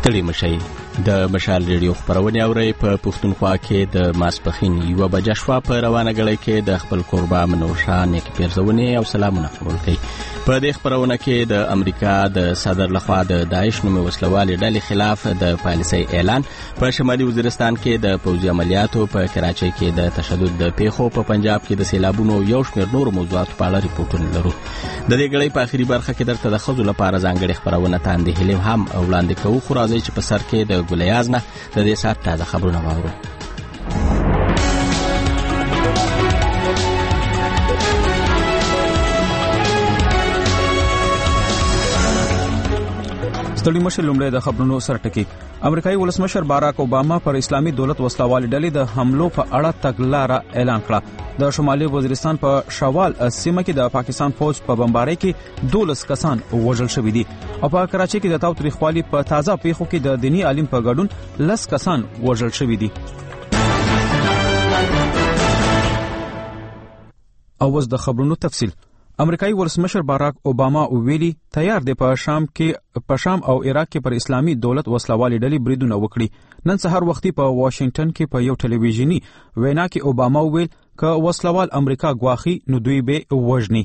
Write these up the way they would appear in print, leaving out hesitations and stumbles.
ستړي مشئ د مشال ریډیو خبرونه اوري په پښتونخوا کې د ماسپخین 1 بجې شوا په روانه غړي کې د خپل قربا منوشا نیک پیرزونه او سلامونه قبول کړي. په دې خبرونه کې د امریکا د صدر لخوا د داعش نومي وسلوالي ډلې خلاف د پالیسي اعلان، په شمالي وزیرستان کې د پوځي عملیاتو، په کراچۍ کې د تشدد د پیښو، په پنجاب کې د سیلابونو یو شمېر نور موضوعات په اړه ریپورتونه لرو. د دې غړي په اخیری برخه کې درته د خزو لپاره ځانګړي خبرونه تاندې هلیم هم وړاندې کوو، خو راځي چې په سر کې د ګلیاز نه د دې سات تازه خبرونه واورو. ستړي مشر لومړی د خبرونو سرټکی. امریکایي ولسمشر باراک اوباما پر اسلامي دولت وسلوال ډلې د حملو په اړه تګلاره اعلان کړه. د شمالي وزیرستان په شوال سیمه کې د پاکستان فوج په بمبارۍ کې 12 کسان وژل شوي دي او په کراچۍ کې د تاوتریخوالي په تازه پیښو کې د دینی عالم په ګډون 10 کسان وژل شوي دي. اوس د خبرونو تفصیل. امریکایي ولسمشر باراک اوباما ویلي تیار دی په شام او عراق کې پر اسلامي دولت وسلوالي ډلې بریدونه وکړي. نن سهار وختي په واشنگټن کې په یو ټلویزیونی وینا کې اوباما ویل ک وسلوال امریکا غواخي نو دوی به وژني.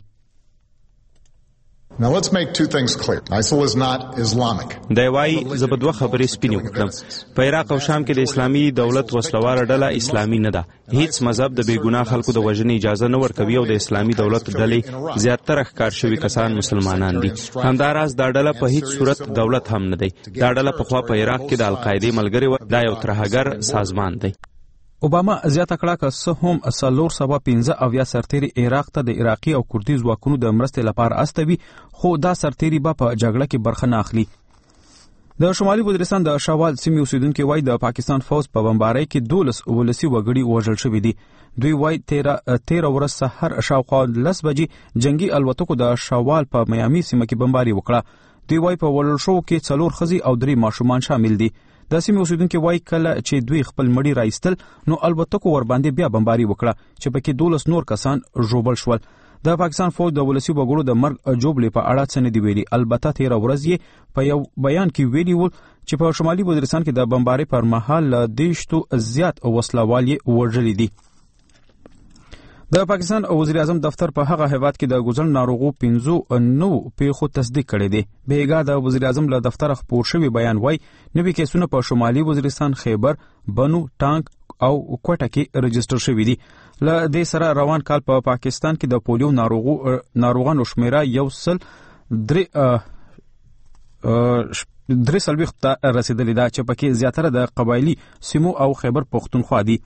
Now let's make two things clear. ISIL is not Islamic. دا وایي زبدوه خبرې سپینې وکړم. په عراق او شام کې د اسلامي دولت وسلوال ډله اسلامي نه ده. هیڅ مذهب د بیګناه خلکو د وژنې اجازه نه ورکوي او د اسلامي دولت ډلې زیاتره ښکار شوي کسان مسلمانان دي. همداراز دا ډله په هیڅ صورت دولت هم نه دی. دا ډله پخوا په عراق کې د القاعده ملګری و. دا یو ترهګر سازمان دی. اوباما زیاته کړه که څه هم 415 سرتیري عراق ته د عراقي او کردي ځواکونو د مرستې لپاره استوي، خو دا سرتیري به په جګړه کې برخه نه اخلي. د شمالي وزیرستان د شوال سیمې اوسیدونکو وایي د پاکستان فوج په بمبارۍ کې 12 ولسی وګړي وژل شوي دي. دوی وایي 13 ورځ سحر شاوخوا 10 بجې جنگي الوتکو د شوال په میامي سیمه کې بمباري وکړه. دوی وایي په وژل شوو کې 4 ښځې او 3 ماشومان شامل دي. د سیمې اوسیدونکو وایي کله چې دوی خپل مړي راایستل نو الوتکو ور باندې بیا بمباري وکړه چې پکې 12 نور کسان ژوبل شول. د پاکستان فوج د ولسی وګړو د مرګ جوړلې په اړه څه نه دی ویلي. البته 13 ورځ یې په یو بیان کې ویلي و چې په شمالي وزیرستان کې د بمبارۍ پر مهال 10 زیات وسلوال یې وژلي دي. د پاکستان وزیر اعظم دفتر په هغه هیواد کې د ګوزن ناروغو 15 پیښو تصدیق کړي دي. بیګا د وزیر اعظم له دفتر خبر شوی بیان وای نوې کیسونه په شمالي وزیرستان، خیبر، بنو، ټانک او کوټه کې رجسټر شوي دي. له دې سره روان کال په پاکستان کې د پولیو ناروغانو شمیره 3 ته رسیدلی ده چې پکې زیاتره د قبایلی سیمو او خیبر پختونخوا دي.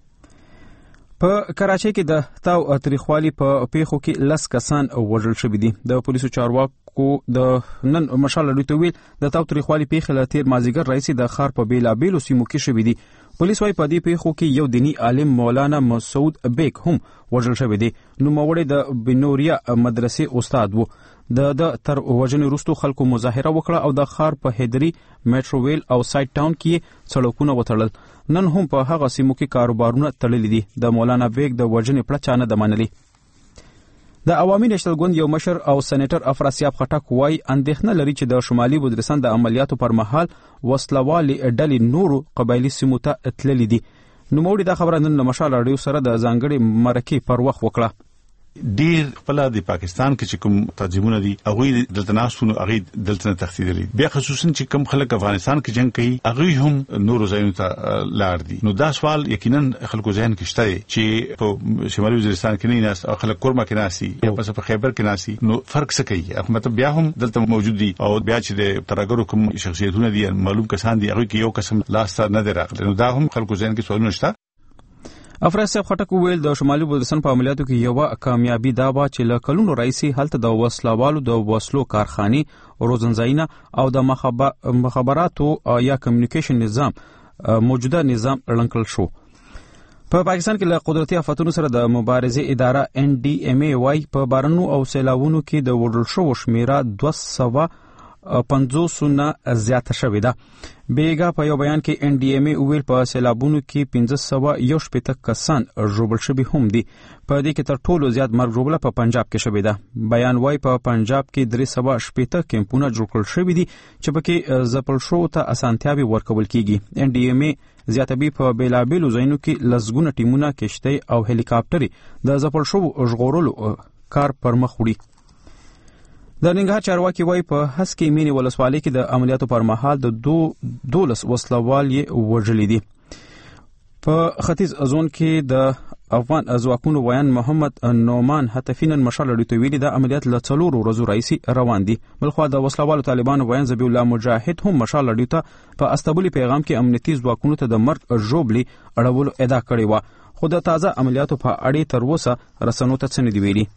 په کراچۍ کې د تاوتریخوالي په پیښو کې 10 کسان وژل شوي دي. د پولیسو چارواکو د نن مشال لري ته ویل د تاوتریخوالي پیښه له تیر مازیګر رئیس د خار په بیلابیلو سیمو کې شوي دي. پولیس وايي په دې پیښو کې یو دینی عالم مولانا مسعود بیگ هم وژل شوی دی. نوموړی د بنوریا مدرسې استاد وو. د تر وژنې وروسته خلکو مظاهره وکړه او د خار په هدري، میټروویل او سایټ ټاون کې سړکونه وتړل. نن هم په هغه سیمو کې کاروبارونه تړلي دي. د مولانا بیگ د وژنې پړه چا نه ده منلې. د عوامي نېشنل ګوند یو مشر او سېنیټر افراسیاب خټک وايي اندېښنه لري چې د شمالي وزیرستان د عملیاتو پر مهال وسلوالي ډلې نورو قبایلي سیمو ته تللي دي. نوموړي دا خبره نن له مشال راډیو سره د ځانګړي مرکې پر وخت وکړه. ډیر خپل د پاکستان کې چې کوم تنظیمونه دي هغه دلته ناسونو هغه دلته تخصیدلي بیا خصوصا چې کوم خلک افغانستان کې جنگ کوي هغه هم نور ځایونو ته لاړ دي. نو دا سوال یقینا خلکو ذهن کې شته چې په شمالي وزیرستان کې نه ناس خلک کورما کې ناسي او پس په خیبر کې ناسي. نو فرق څه کوي؟ مطلب بیا هم دلته موجود دي او بیا چې د ترګرو کوم شخصیتونه دي معلوم کسان دي هغه کې یو قسم لاس نه دی راغلی. نو دا هم خلکو ذهن کې سوالونه شته. افراسیاب خټک ویل د شمالي وزیرستان په عملیاتو کې یو کامیابی دا و چې له کلونو راځي هلته د وسلوالو د وسلو کارخانې، روزنځایونه او د مخابراتو یا کمیونیکیشن نظام موجوده نظام ړنګ شو. په پاکستان کې له قدرتي آفتونو سره د مبارزې اداره NDMA وايي په بارانونو او سیلاوونو کې د وژل شوو شمیره 200 50 نه زیاته شوې ده. بیګا په یو بیان کې NDMA ویل په سیلابونو کې 1511 کسان ژوبل شوي هم دي. په دې کې تر ټولو زیات مرګ ژوبله په پنجاب کې شوې ده. بیان وايي په پنجاب کې 318 کیمپونه جوړ کړل شوي دي چې پکې ځپل شو ته اسانتیاوي ورکول کیږي. NDMA زیاتبي په بیلابیلو ځایونو کې لسګونه ټیمونه کشتۍ او هلیکاپټرې د ځپل شو ژغورلو کار پر مخ وړي. د ننګرهار چارواکي وايي په هسکې مینې ولسوالۍ کې د عملیاتو پر مهال د 12 وسلوال یې وژلي دي. په ختیځ زون کې د افغان ځواکونو ویان محمد نومان هتفینن مشال لړۍ ته ویلي د عملیات له 4 ورځو راهیسې روان دي. بلخوا د وسلوالو طالبانو ویان ذبیح الله مجاهد هم مشال لړۍ ته په استبولي پیغام کې امنیتي ځواکونو ته د مرګ ژوبلې اړولو ادعا کړې و، خو د تازه عملیاتو په اړه تر اوسه رسنیو ته څه نه دی ویلي.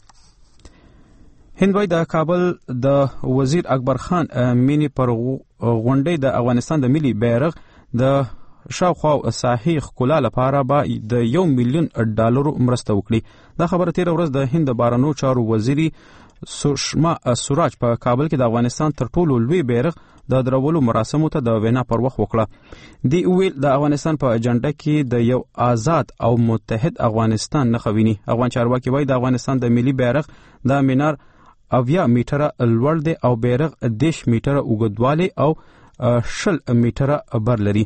هندوی د کابل د وزیر اکبر خان مینی پر غونډې د افغانستان د ملي بیرغ د شاوخوا ساحې ښکلا لپاره به د $1 ملیون مرسته وکړي. دا خبره تیر ورځ د هند بهرنیو چارو وزیري سشما سوراج په کابل کې د افغانستان تر ټولو لوی بیرغ د درولو مراسمو ته د وینا پر وخت وکړه. دی ویل د افغانستان په اجنډا کې د یو آزاد او متحد افغانستان نښه ویني. افغان چارواکي وایي د افغانستان د ملي بیرغ د مینار 80 میټره لوړ دی او بیرغ 10 میټره اوږدوالی او 20 میټره بر لري.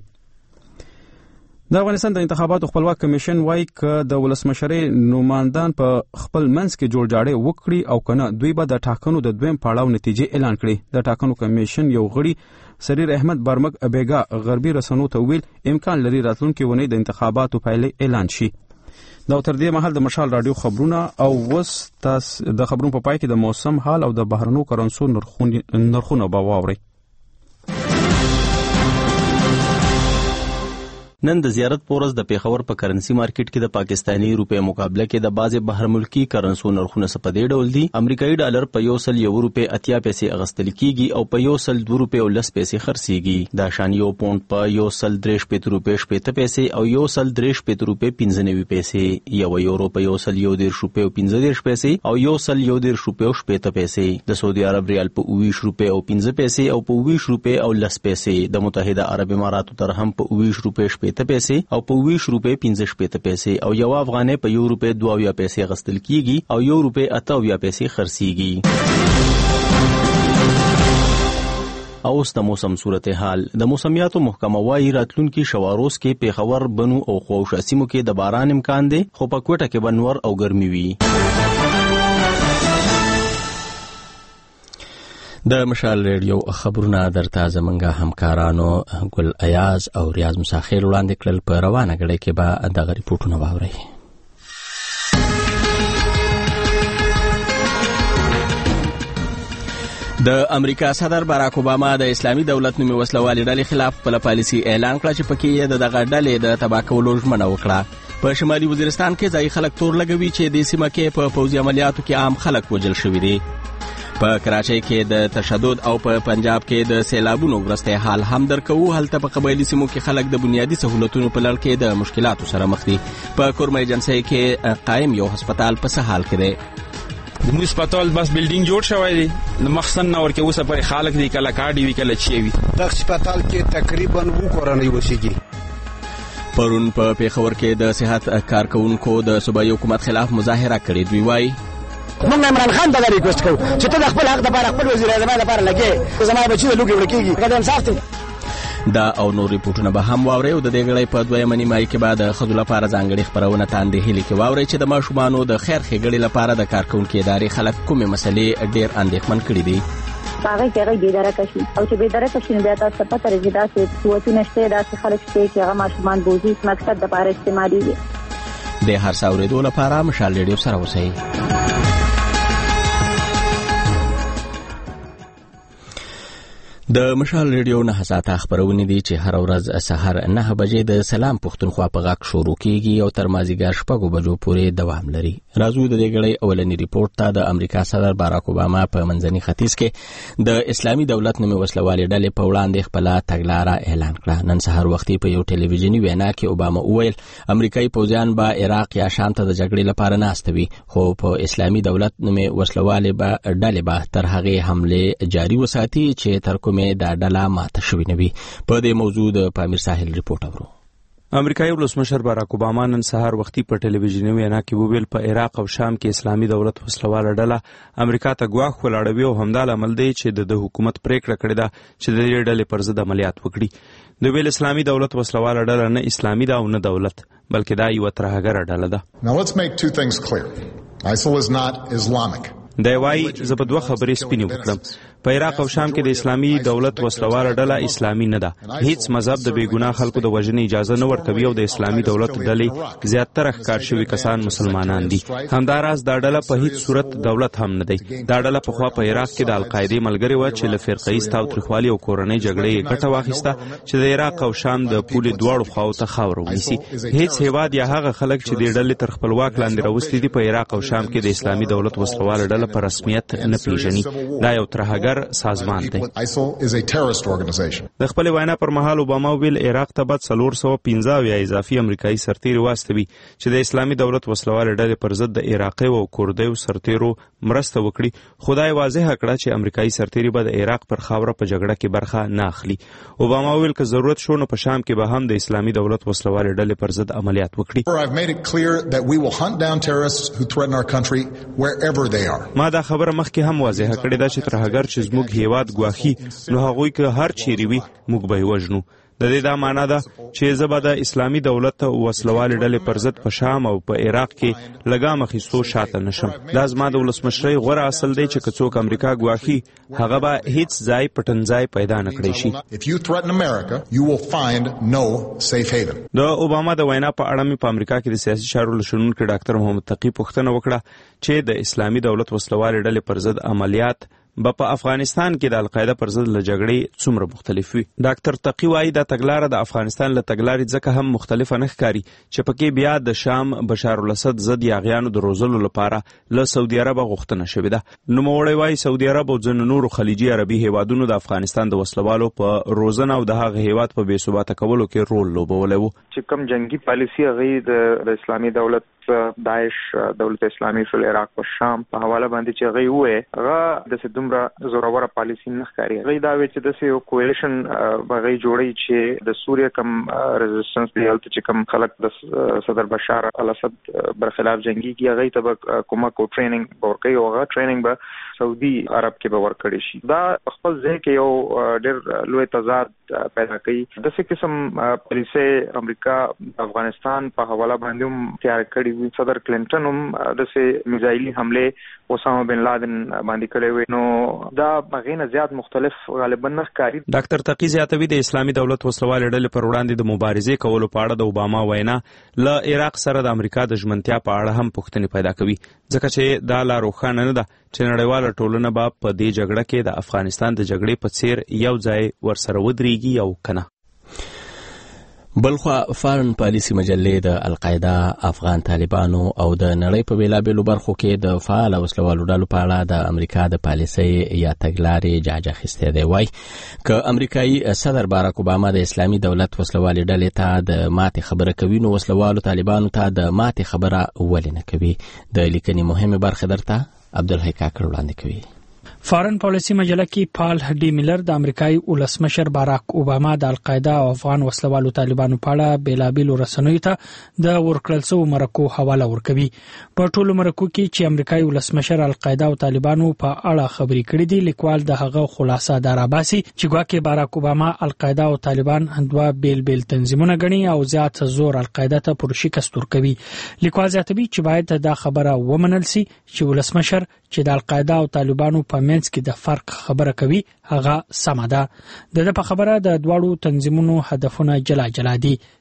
د افغانستان د انتخاباتو خپلواک کمیشن وایي که د ولسمشرۍ نمایندان په خپل منځ کې جوړجاړی وکړي او کنه دوی به د ټاکنو د دویم پړاو نتیجې اعلان کړي. د ټاکنو کمیشن یو غړي سریر احمد برمک بیګا غربي رسنیو ته ویل امکان لري راتلونکي اونۍ د انتخاباتو پایلې اعلان شي. دا تر دې مهال د مشال رادیو خبرونه او وس تاس د خبرونو په پای کې د موسم حال او د بهرنیو کرنسو نرخونه به واورئ. نن د زیارت پورز د پیښور په کرنسي مارکیټ کې د پاکستانی روپے مقابله کې د بعض بهر ملکی کرنسو نرخونه په دې ډول دي. امریکایي ډالر په $1 80 پیسې اغستل کیږي او په $2 پیسې خرڅيږي. د شان یو پاوند په $1.30 پیسې او $1.30 پیسې، یو یورو په $1.15 پیسې او $1.15 پیسې، د سعودي عرب ریال په $20.05 پیسې او په $20 او 10 پیسې، د متحده عرب اماراتو درهم په $20 پیسې او په $20.15 پیسې او یو افغانۍ په $1.22 پیسې غستل کیږي او $1.88 پیسې خرڅيږي. اوس د موسم صورتحال. د موسمیاتو محکمه وايي راتلونکي شواروز کې پیښور، بنو او خوشا سیمو کې د باران امکان دی، خو په کوټه کې بنور او ګرمي وي. د مشال ریډیو خبرونه درته زمونږه همکارانو ګل ایاز او ریاض مساخیل وړاندې کړل. په روانه غړي کې به دغه ریپورتونه واورئ. د امریکا صدر باراک اوباما د اسلامي دولت نومي وسلوالي ډلې خلاف خپل پالیسي اعلان کړه چې پکې یې دغه ډلې د تباه کولو ژمنه وکړه. په شمالي وزیرستان کې ځایي خلک تور لګوي چې د سیمه کې په پوځي عملیاتو کې عام خلک وژل شوي دي. په کراچۍ کې د تشدد او په پنجاب کې د سیلابونو وروستی حال هم درکوو. هلته په قبایلي سیمو کې خلک د بنیادي سهولتونو په لړ کې د مشکلاتو سره مخ دي. په کورمه ایجنسۍ کې قائم یو هسپتال په څه حال کې دی؟ د مو هسپتال بس بلډینګ جوړ شوی دی، د مخزن نور کې اوسه پر خلک دی کله کاډي وی کله چی وی. د هسپتال کې تقریبا 2 کورنۍ وسیږي. پرون په پیښور کې د صحت کارکونکو د صوبایي حکومت خلاف مظاهره کړې. دوی وایي موږ عمران خان ته ریکوست کوو چې ته د خپل حق لپاره خپل وزیر اعظم لپاره لګې، زما بچي د لوګي ورکیږي قدم ساته. دا او نور ریپورتونه به هم واورئ او د دې غړي په دویمه نیمایي کې بعد خځو لپاره ځانګړي خبرونه تاندې هلي کې واورئ چې د ماشومانو د خیر ښېګړې لپاره د کارکونکو ادارې خلک کومې مسلې ډېر اندېښمن کړي دي. هغه کې هغه بیداره کشي او چې بیداره کشي نه بیا تاسو په تر رضا سي قوتونه شته داسې خلک چې هغه ماشومان بوزي مقصد د لپاره استعمالي دي. د هر څاورېدو لپاره مشال ریډیو سره اوسئ. د مشال ریډیو نه حساته خبرونه دي چې هر ورځ سحر 9 بجې د سلام پښتونخوا په غاک شروع کیږي او تر مازیګر 6 بجو پورې دوام لري. راځو د دې غړي اولنی ریپورت ته د امریکا صدر باراک اوباما په منځني ختیځ کې د اسلامي دولت نومي وسلوالې ډلې په وړاندې خپل تګلارې اعلان کړه. نن سحر وختي په یو ټلویزیونی وینا کې اوباما وویل امریکایي پوځیان به عراق یا شام ته د جګړې لپاره ناستوي، خو په اسلامي دولت نومي وسلوالې به ډلې به تر هغه حمله جاري وساتي چې تر کومه د ډله ماته شوې نه وي. په دې موضوع د پامیر ساحل ریپورت اورو. امریکایي ولسمشر باراک اوباما نن سهار وختي په ټلویزیوني وینا کې وویل په عراق او شام کې اسلامي دولت وسلواله ډله امریکا ته ګواښ ولاړوي او همدا لامل دی چې د حکومت پریکړه کړې ده چې د دې ډلې پر ضد عملیات وکړي. د ویل اسلامي دولت وسلواله ډله نه اسلامي ده او نه دولت، بلکې دا یو ترهګره ډله ده. Now let's make two things clear. ISIL is not Islamic. دا وایي زه په دوه خبرې سپینې وکړم. په عراق او شام کې د اسلامي دولت وسلواله ډله اسلامي نه ده. هیڅ مذهب د بېګناه خلکو د وژنې اجازه نه ورکوي او د اسلامي دولت ډلې زیاتره ښکار شوي کسان مسلمانان دي. همداراز دا ډله په هیڅ صورت دولت هم نه دی. دا ډله پخوا په عراق کې د القاعدې ملګرې وه چې له فرقه‌یز تاوتریخوالي او کورنۍ جګړې یې ګټه واخیسته چې د عراق او شام د پولې دواړو خواو ته خاوره ونیسي. هیڅ هیواد یا هغه خلک چې د ډلې تر خپلواک لاندې راوستي دي په عراق او شام کې د اسلامي دولت وسلواله ډله په رسمیت نه پیژني. دا یو ترهګر سازمان دی. د خپل وینا پر مهال اوباما ویل عراق ته بعد 415 یا اضافي امریکایي سرتیري واستوي چې د اسلامي دولت وسلواله ډلې پر ضد د عراقي او کوردیو سرتیرو مرسته وکړي. خدای واضح کړه چې امریکایي سرتیري به د عراق پر خاوره په جګړه کې برخه نه اخلي. اوباما ویل که ضرورت شو نو په شام کې به هم د اسلامي دولت وسلواله ډلې پر ضد عملیات وکړي. ما دا خبره مخکې هم واضح کړې ده چې ترهګر چې زموږ هیواد ګواښي نو هغوی که هر چیرې وي موږ به یې وژنو. د دې دا معنا ده چې زه به د اسلامي دولت وسلوالې ډلې پر ضد په شام او په عراق کې لګام اخیستو شاته نشم. دا زما د ولسمشرۍ غوره اصل دی چې که څوک امریکا ګواښي هغه به هیڅ ځای پټنځای پیدا نه کړی شي. د اوباما د وینا په اړه مې په امریکا کې د سیاسي چارو له شنونکي ډاکټر محمد تقي پوښتنه وکړه چې د اسلامي دولت وسلوالې ډلې پر ضد عملیات په افغانستان کې د القاعده پر ضد له جګړې څومره مختلف وي. ډاکټر تقي وایي دا تګلاره د افغانستان له تګلارې ځکه هم مختلفه نه ښکاري چې پکې بیا د شام بشار الاسد ضد یاغیانو د روزلو لپاره له سعودي عرب غوښتنه شوې ده. نوموړی وایي سعودي عرب او ځینو نورو خلیجي عربي هیوادونو د افغانستان د وسلوالو په روزنه او د هغه هیواد په بې ثباته کولو کې رول لوبولی و. چې کوم جنگي پالیسي هغه د اسلامي دولت داعش دولت اسلامي فل عراق او شام په حواله باندې چې هغه وې هغه د دومره زوروره پالیسي نه ښکاري. هغه دا وی چې د یو کولیشن هغه جوړی چې د سوریه کم ریزिस्टنس دی چې کم خلک د صدر بشار الاسد برخلاف جنگي کی هغه ته کومک او ټریننګ ورکوي او هغه ټریننګ به سعودي عرب کې به ورکړي شي. دا خپل ځای کې یو ډېر لوی تضاد پیدا کوي. د څه قسم پالیسي امریکا افغانستان په حواله باندې هم تیار کړی. صدر کلینټن هم د څه میزایلی حمله اسامه بن لادن باندې کړی وي نو دا بغینه زیات مختلف غالبا نه ښکاري. ډاکټر تقي زیاتوي د اسلامي دولت وسلوالې ډلې پر وړاندې د مبارزې کولو په اړه د اوباما وینا له عراق سره د امریکا د ژمنتیا په اړه هم پوښتنې پیدا کوي ځکه چې دا لا روښانه نه ده چې نړیواله ټولنه به په دې جګړه کې د افغانستان د جګړې په څیر یو ځای ورسره ودرېږي او کنه. بلخوا فارن پالیسی مجلې د القاعده افغان طالبانو او د نړۍ په بیلابیلو برخو کې د فعال وسلوالو ډلو په اړه د امریکا د پالیسۍ یا تګلارې جاج اخیستی دی. وایي که امریکایي صدر باراک اوباما د اسلامي دولت وسلوالې ډلې ته د ماتې خبره کوي نو وسلوالو طالبانو ته د ماتې خبره ولې نه کوي. د لیکنې مهمه برخه درته عبدالحی کاکړ وړاندې کوي. فارن پالیسی مجله کې پال ډي میلر د امریکایي ولسمشر باراک اوباما د القاعده او افغان وسلوالو طالبانو په اړه بیلابیلو رسنیو ته د ورکړل شویو مرکو حواله ورکوي. په ټولو مرکو کې چې امریکایي ولسمشر القاعده او طالبانو په اړه خبرې کړې دي لیکوال د هغه خلاصه داراباسي چې ګواکې باراک اوباما القاعده او طالبان دوه بیل تنظیمونه ګڼي او زیات زور القاعده ته پر شکست ورکوي. لیکوال زیاتوي چې باید دا خبره ومنل شي چې ولسمشر چې د القاعده او طالبانو په منځ کې د فرق خبره کوي هغه سمه ده. د په خبره د دواړو تنظیمونو هدفونه جلا جلا دي.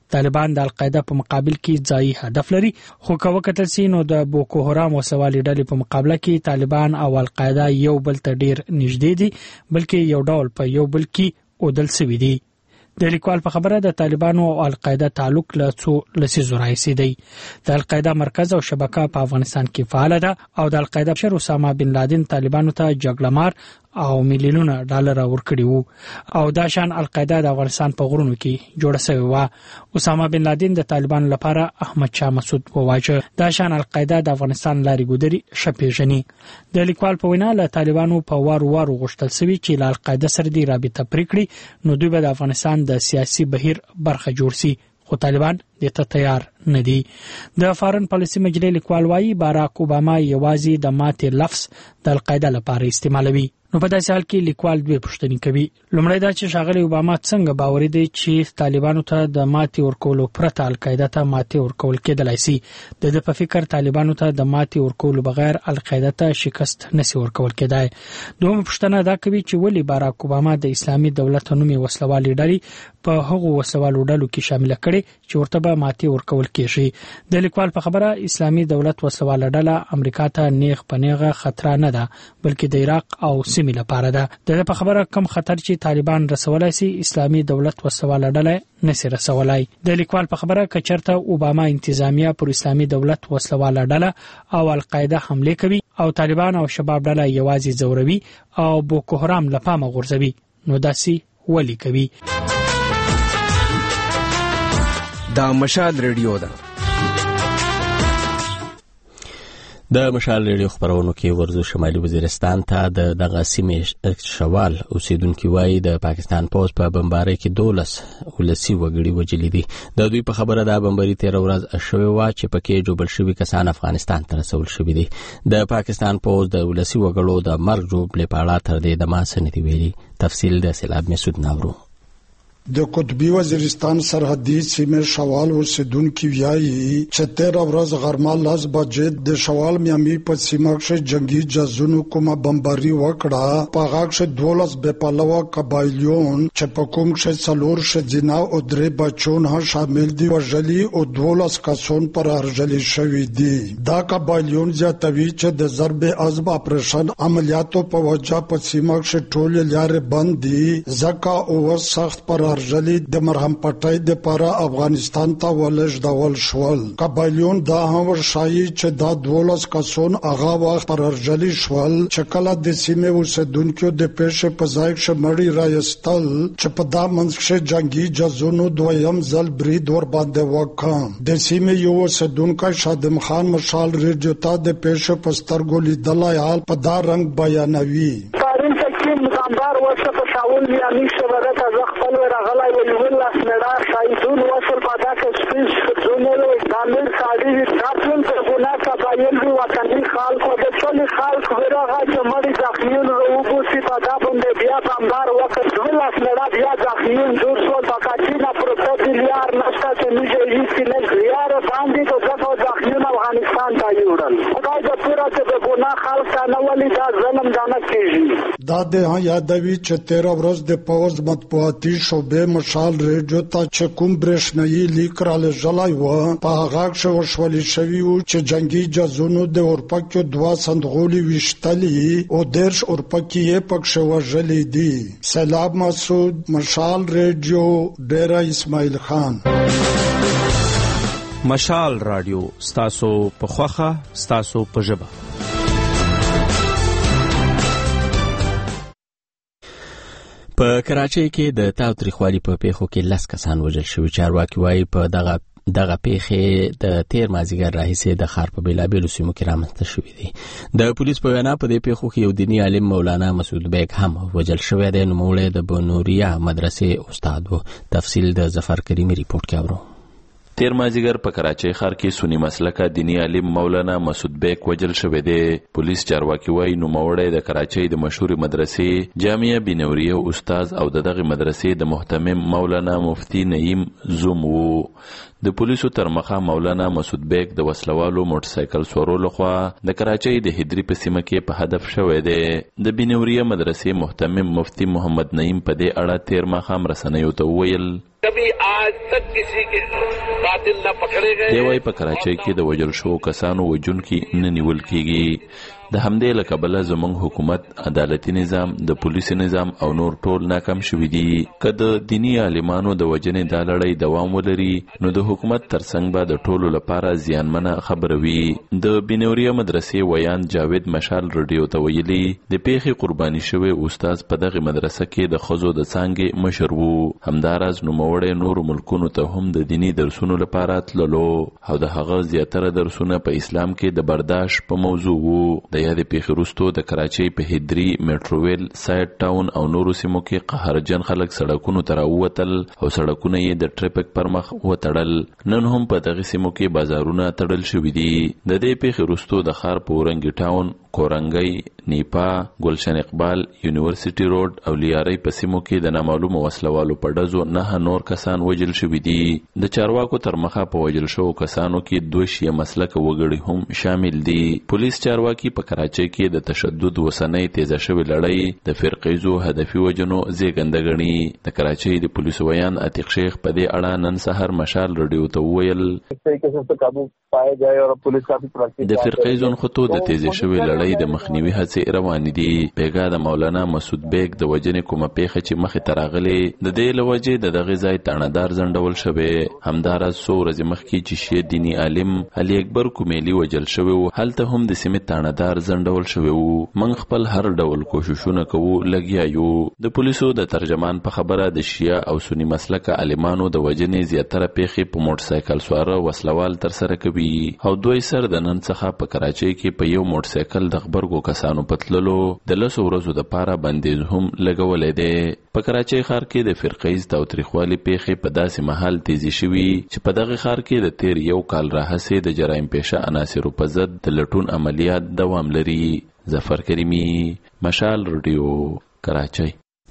طالبان د القاعده په مقابل کې ځای هدف لري، خو که وکتل سي نو د بوکو حرام وسوالي ډلې په مقابله کې طالبان او القاعده یو بل ته ډیر نږدې دي، بلکې یو ډول په یو بل کې اودل سوي دي. د لیکوال په خبره د طالبانو او القاعده تعلق له څو لسیزو راهیسې دی. د القاعده مرکز او شبکه په افغانستان کې فعال ده او د القاعده مشر اسامه بن لادن طالبانو ته جګړهمار او میلیونونه ډالر ورکړي وو او دا شان القاعده د افغانستان په غرونو کې جوړه شوې و. اسامه بن لادن د طالبانو لپاره احمد شاه مسعود وواژه. دا شان القاعده د افغانستان لارې ګودري شپېژني. د لیکوال په وینا له طالبانو په وارو غوښتل شوی چې له القاعده سره د رابطه پریکړي نو دوی به د افغانستان د سیاسي بهیر برخه جوړ سي، خو طالبان دې ته تیار نه دي. د فارن پالیسي مجلې لیکوال وايي باراک اوباما یوازې د ماتې لفظ د القاعده لپاره استعمالوي. نو په داسې حال کې لیکوال دوه پوښتنې کوي. لومړی دا چې ښاغلی اوباما څنګه باوري دی چې طالبانو ته د ماتې ورکولو پرته القاعده ته ماتې ورکول کېدلای شي. د په فکر طالبانو ته د ماتې ورکولو بغیر القاعده ته شکست نشي ورکول کېدای. دوه پوښتنه دا کوي چې ولی باراک اوباما د اسلامي دولت نومي وسلوالي ډلې په هغو وسلوالو ډلو کې شامل کړي چې ورته به ماتې ورکول کېږي. د لیکوال په خبره اسلامي دولت وسلواله ډله امریکا ته نیغ په نیغه خطر نه ده، بلکې د عراق او سیمې لپاره ده. د په خبره کم خطر چې طالبان رسولای سي اسلامي دولت وسلواله ډله نشي رسولای. د لیکوال په خبره کچرته اوباما انتظامیه پر اسلامي دولت وسلواله ډله او القاعده حمله کوي او طالبان او شباب ډله یوازې زوروي او بوکو حرام لپاره غورځوي، نو داسي ولی کوي. دا مشال ریډیو ده. د مشال ریډیو خبرونو کې ورزو شمالي وزیرستان ته د دغه سیمې شوال اوسیدونکو وایي د پاکستان پوز په بمبارۍ کې 12 ولسی وګړي وجلي دي. د دوی په خبره د بمبارۍ 13 ورځ شوې و چې پکې جوړ شوي کسان افغانستان ته رسول شوي دي. د پاکستان پوز د ولسی وګړو د مرګ جوړ په اړه تر دې د ما سنتي ویلي. تفصیل د سیلاب مسعود ناورو. د قطبی وزیرستان سرحدي سیمه شوال اوسیدونکو وایي چې 13 ورځ غرمه 10 بجې د شوال میامي په سیمه کې جنگي جزونو کومه بمباري وکړه. په هغه کې 12 بپالوا قبایلیون چې په کوم کې څلور شجنا او درې بچون هم شامل دي وژلي او 12 کسان پر ارجلي شوي دي. دا قبایلیون زیاتوي چې د ضرب عزب اپریشن عملیاتو په وجه په سیمه کې ټول لارې بند دي، ځکه او سخت پر ارجلی د مرهم پټای د پاره افغانستان ته ولش ډول شول. قبایلیون دا هم ورشایي چې دا 12 کسان هغه وخت پر ارجلی شول چې کله د سیمې اوسیدونکو د پېښې په ځای کې مړی رايستل چې په دا منځ کې جنگي جزونو دویم ځل برید ور باندې وکړ. د سیمې یو اوسیدونکو شادم خان مشال ریډیو ته د پېښې په سترګو لیدلای حال په دا رنګ بیانوي. دار وسه په شاول میامي شبکه ته خپل راغلی ویل لاس مدار شایدون وصل پدا کې سپیس زونه کامل ساړي راتل په ګنا کا پایل دی وطني خلکو د ټول خلکو ورغه چې مړي ځخمین وروبو سي پدا باندې بیا بمبار وکړ لاس مدار بیا ځخمین جوړ شو پکاتینا پروتوکول یار نشته چې نیږي هیڅ نه یار باندې ته ځکه ځخمین افغانستان ته یوړل خدای دې پورا ته ګنا خلک نه ولي دا ظلم دانه کیږي. دا د یادوي چې 13 ورځ د پوز مطبوعاتي شوبې مشال ریډیو ته چې کوم برېښنايي لیک را لږلای و په هغه کې وشولي شوی و چې جنگي جزونو د اورپکو 2 صندوقولي وشتلي او درش اورپکی یې پکښ وژلي دي. سلام مسعود، مشال ریډیو، ډیرا اسماعیل خان. مشال رادیو ستاسو په خوخه ستاسو په ژبه. په کراچۍ کې د تاوتریخوالي په پیښو کې 10 کسان وژل شوي. چارواکي وایي په دغه پیښې د تیر مازیګر راهیسې د ښار په بیلابیلو سیمو کې رامنځته شوي دي. د پولیس په وینا په دې پیښو کې یو دیني عالم مولانا مسعود بیگ هم وژل شوی دی. نوموړی د بنوریا مدرسې استاد و. تفصیل د ظفر کریمي ریپورت کې اورو. تیر مازیګر په کراچۍ ښار کې سنی مسلکه دینی عالم مولانا مسعود بیگ وژل شوی دی. پولیس چارواکي وایي نوموړی د کراچۍ د مشهور مدرسې جامعه بنوریه استاد او دغه مدرسې د محتمم مولانا مفتی نعیم زوم وو. د پولیسو تر مخه مولانا مسعود بیگ د وسلوالو موټر سایکل سوارو لخوا د کراچۍ د هدري په سیمه کې په هدف شوی دی. د بنوریه مدرسې محتمم مفتی محمد نعیم په دې اړه تیر ماښام رسنیو ته وویل कभी आज तक किसी के कातिल न पकड़े गए। دی وايي په کراچۍ کې د وژل شو کسانو وجونکي نه نیول کیږي. د همدې له کبله زموږ حکومت، عدالتي نظام، د پولیسي نظام او نور ټول ناکام شوي دي. که د دینی عالمانو د وجنې دا لړۍ دوام ولري نو د حکومت ترڅنګ به د ټولو لپاره زیانمنه خبره وي. د بنوريه مدرسې ویان جاوید مشال رادیو ته ویلي د پیښې قرباني شوی استاد په دغه مدرسه کې د ښځو د څانګې مشر وو. همداراز نوموړی نورو ملکونو ته هم د دینی درسونو لپاره تللو او د هغه زیاتره درسونه په اسلام کې د برداشت په موضوع وو. د یادې پیښې وروسته د کراچۍ په هدري، میټروویل، سایډ ټاون او نورو سیمو کې قهرجن خلک سړکونو ته راووتل او سړکونه یې د ټریفیک پر مخ وتړل. نن هم په دغه سیمو کې بازارونه تړل شوي دي. د دې پیښې وروسته د ښار په اورنګي ټاون، کورنګۍ، نیپا، ګلشن اقبال، یونیورسيټي روډ او لیارۍ په سیمو کې د نامعلومو وسلوالو په ډزو 9 نور کسان وژل شوي دي. د چارواکو تر مخه په وژل شوو کسانو کې 2 شیعه مسلکه وګړي هم شامل دي. پولیس چارواکي په کراچۍ کې د تشدد وسنۍ تیزه شوې لړۍ د فرقیزو هدفي وجنو زیږنده ګڼي. د کراچۍ د پولیسو ویان عتیق شیخ په دې اړه نن سحر مشال رادیو ته وویل د فرقیزو خطو د تیزه شوې لړۍ د مخنیوي هڅې روانې دي. پیګا د مولانا مسعود بیگ د وجنې کومه پیښه چې مخې ته راغلې د دې له وجې د دغه ځای تاڼهدار ځنډول شوی. همداراز څو ورځې مخکې چې شیعه دیني عالم علي اکبر کومیلي وژل شوی و، هلته هم د سیمې تاڼهدار ځنډول شوی و. موږ خپل هر ډول کوششونه کوو، لګیا یو. د پولیسو د ترجمان په خبره د شیعه او سنی مسلکه عالمانو د وجنې زیاتره پیښې په موټر سایکل سواره وسلوال ترسره کوي او دوی سر د نن څخه په کراچۍ کې په یو موټر سایکل د خبرګو کسانو پتللو د 10 ورځو د پاره بندیز هم لګولې ده. په کراچۍ ښار کې د فرقیز تاوتریخوالي پیښې په داسې مهال تیزی شوي چې په دغه ښار کې د تیر یو کال راهیسې د جرایم پیشه عناصرو په ضد د لټون عملیات دوام لري. ظفر کریمی، مشال رادیو، کراچۍ.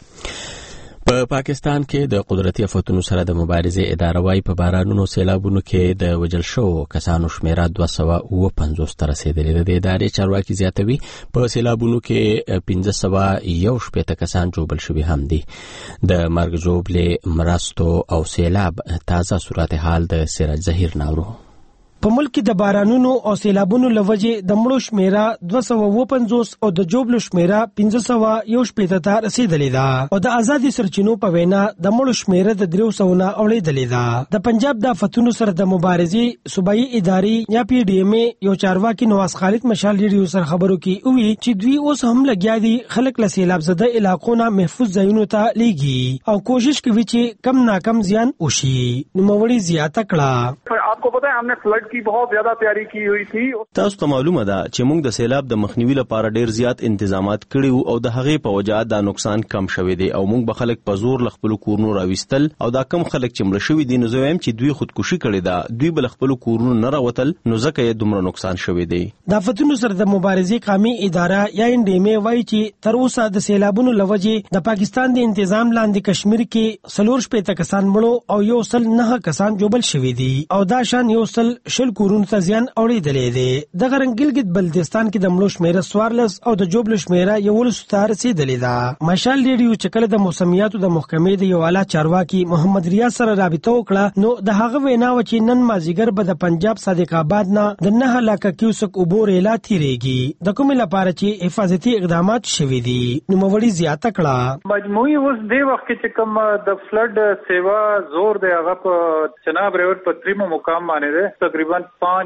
په پاکستان کې د قدرتي آفتونو سره د مبارزې اداره وايي په بارانونو سیلابونو کې د وژل شوو کسانو شمیره 250 ته رسیدلې ده. د ادارې چارواکي زیاتوي په سیلابونو کې 511 کسان جوړل شوي هم دي. د مرګ ژوبلې، مرستو او سیلاب تازه صورتحال د سراج ظهیر ناورو. په ملک کې د بارانونو او سیلابونو لوجې د مړو شمیره 250 او د جوبلو شمیره 511 ته رسیدلې ده او د آزادي سرچینو په وینا د مړو شمیره د 300 نه اوړېدلې ده. د پنجاب د آفتونو سره د مبارزې صوبایي ادارې یا پی ډی ایم یو چارواکي نواز خالد مشال ریډیو سره خبرو کې وی چې دوی اوس هم لګیا دي خلک له سیلاب زده علاقو نه محفوظ ځایونو ته لیږي او کوشش کوي چې کم ناکم زیان وشي. نوموړي زیاته کړه आपको पता है हमने फ्लड की बहुत ज्यादा तैयारी की हुई थी. تاسو ته معلومه ده چې موږ د سیلاب د مخنیوي لپاره ډیر زیات انتظامات کړیو او د هغې په وجه دا نقصان کم شوی دی او موږ به خلک په زور خپل کورونو راويستل او دا کم خلک چې مړ شوی دي نو زه وایم چې دوی خودکشي کړې ده، دوی بل خپل کورونو نه راوتل نو ځکه یې دومره نقصان شوی دی. د آفتونو سره د مبارزې قومي اداره یا ان ډی ایم وايي چې تر اوسه د سیلابونو لوجې د پاکستان د تنظیم لاندې کشمیر کې 4 کسان مړو او 109 کسان جوړل شوی دي او دا شان 100 کورونو ته زیان اوړېدلې ده. د غرنګلګت بلدستان کې د مړو شمیره 14 او د جوبلو شمیره 11 ته رسیدلې ده. مشال ریډیو چې کله د موسمیاتو د محکمې د یو اعلی چارواکي محمد ریاض سره رابطه وکړه نو د هغه وینا و چې نن مازیګر به د پنجاب صادق آباد نه د 9 لک کیوسک اوبو ریلا تیریږي د کومې لپاره چې حفاظتي اقدامات شوي دي. نوموړي زیاته کړه مجموعي اوس د وخت کې کوم د فلډ سیوا زور دی هغه په چناب ریور په تریمو مقام باندې ده. تقریبا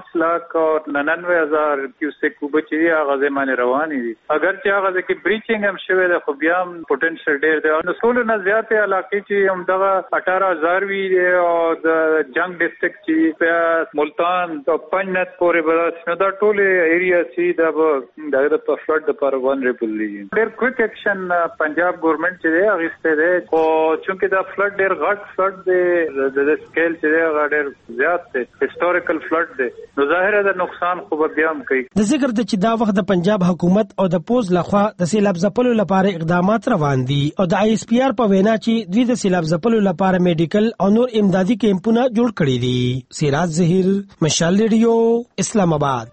5,99,000 کیوسک اوبه چې هغه ځمانه روانې دي. اگر چې هغه کې بریچینګ هم شوی ده خو بیا هم پوتنشل ډیر دی. نو ټول نه زیاتې علاقې چې هم دغه 18,000 وی دی او د جنگ ډیسټریکټ چې په ملتان او پنجنت پورې بل نو دا ټول ایریا چې د فلډ لپاره ونریبل دي. ډیر کویک اکشن پنجاب ګورنمنت چې دی اغسته دی او چې دا فلډ ډیر غټ فلډ دی د سکیل چې دی ډیر زیات دی هیستوریکل فلډ دی نو ظاهره د نقصان خو بیا هم کوي. د ذکر د چې دا وخت د پنجاب حکومت او د پوز لخوا د سیلاب ځپلو لپاره اقدامات روان دي او د آی اس پی آر په وینا چې دوی د سیلاب ځپلو لپاره میډیکل او نور امدادي کیمپونه جوړ کړي دي. سراج ظهیر، مشال ریډیو، اسلام آباد.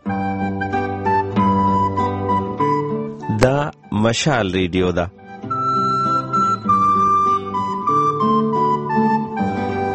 دا مشال ریډیو ده.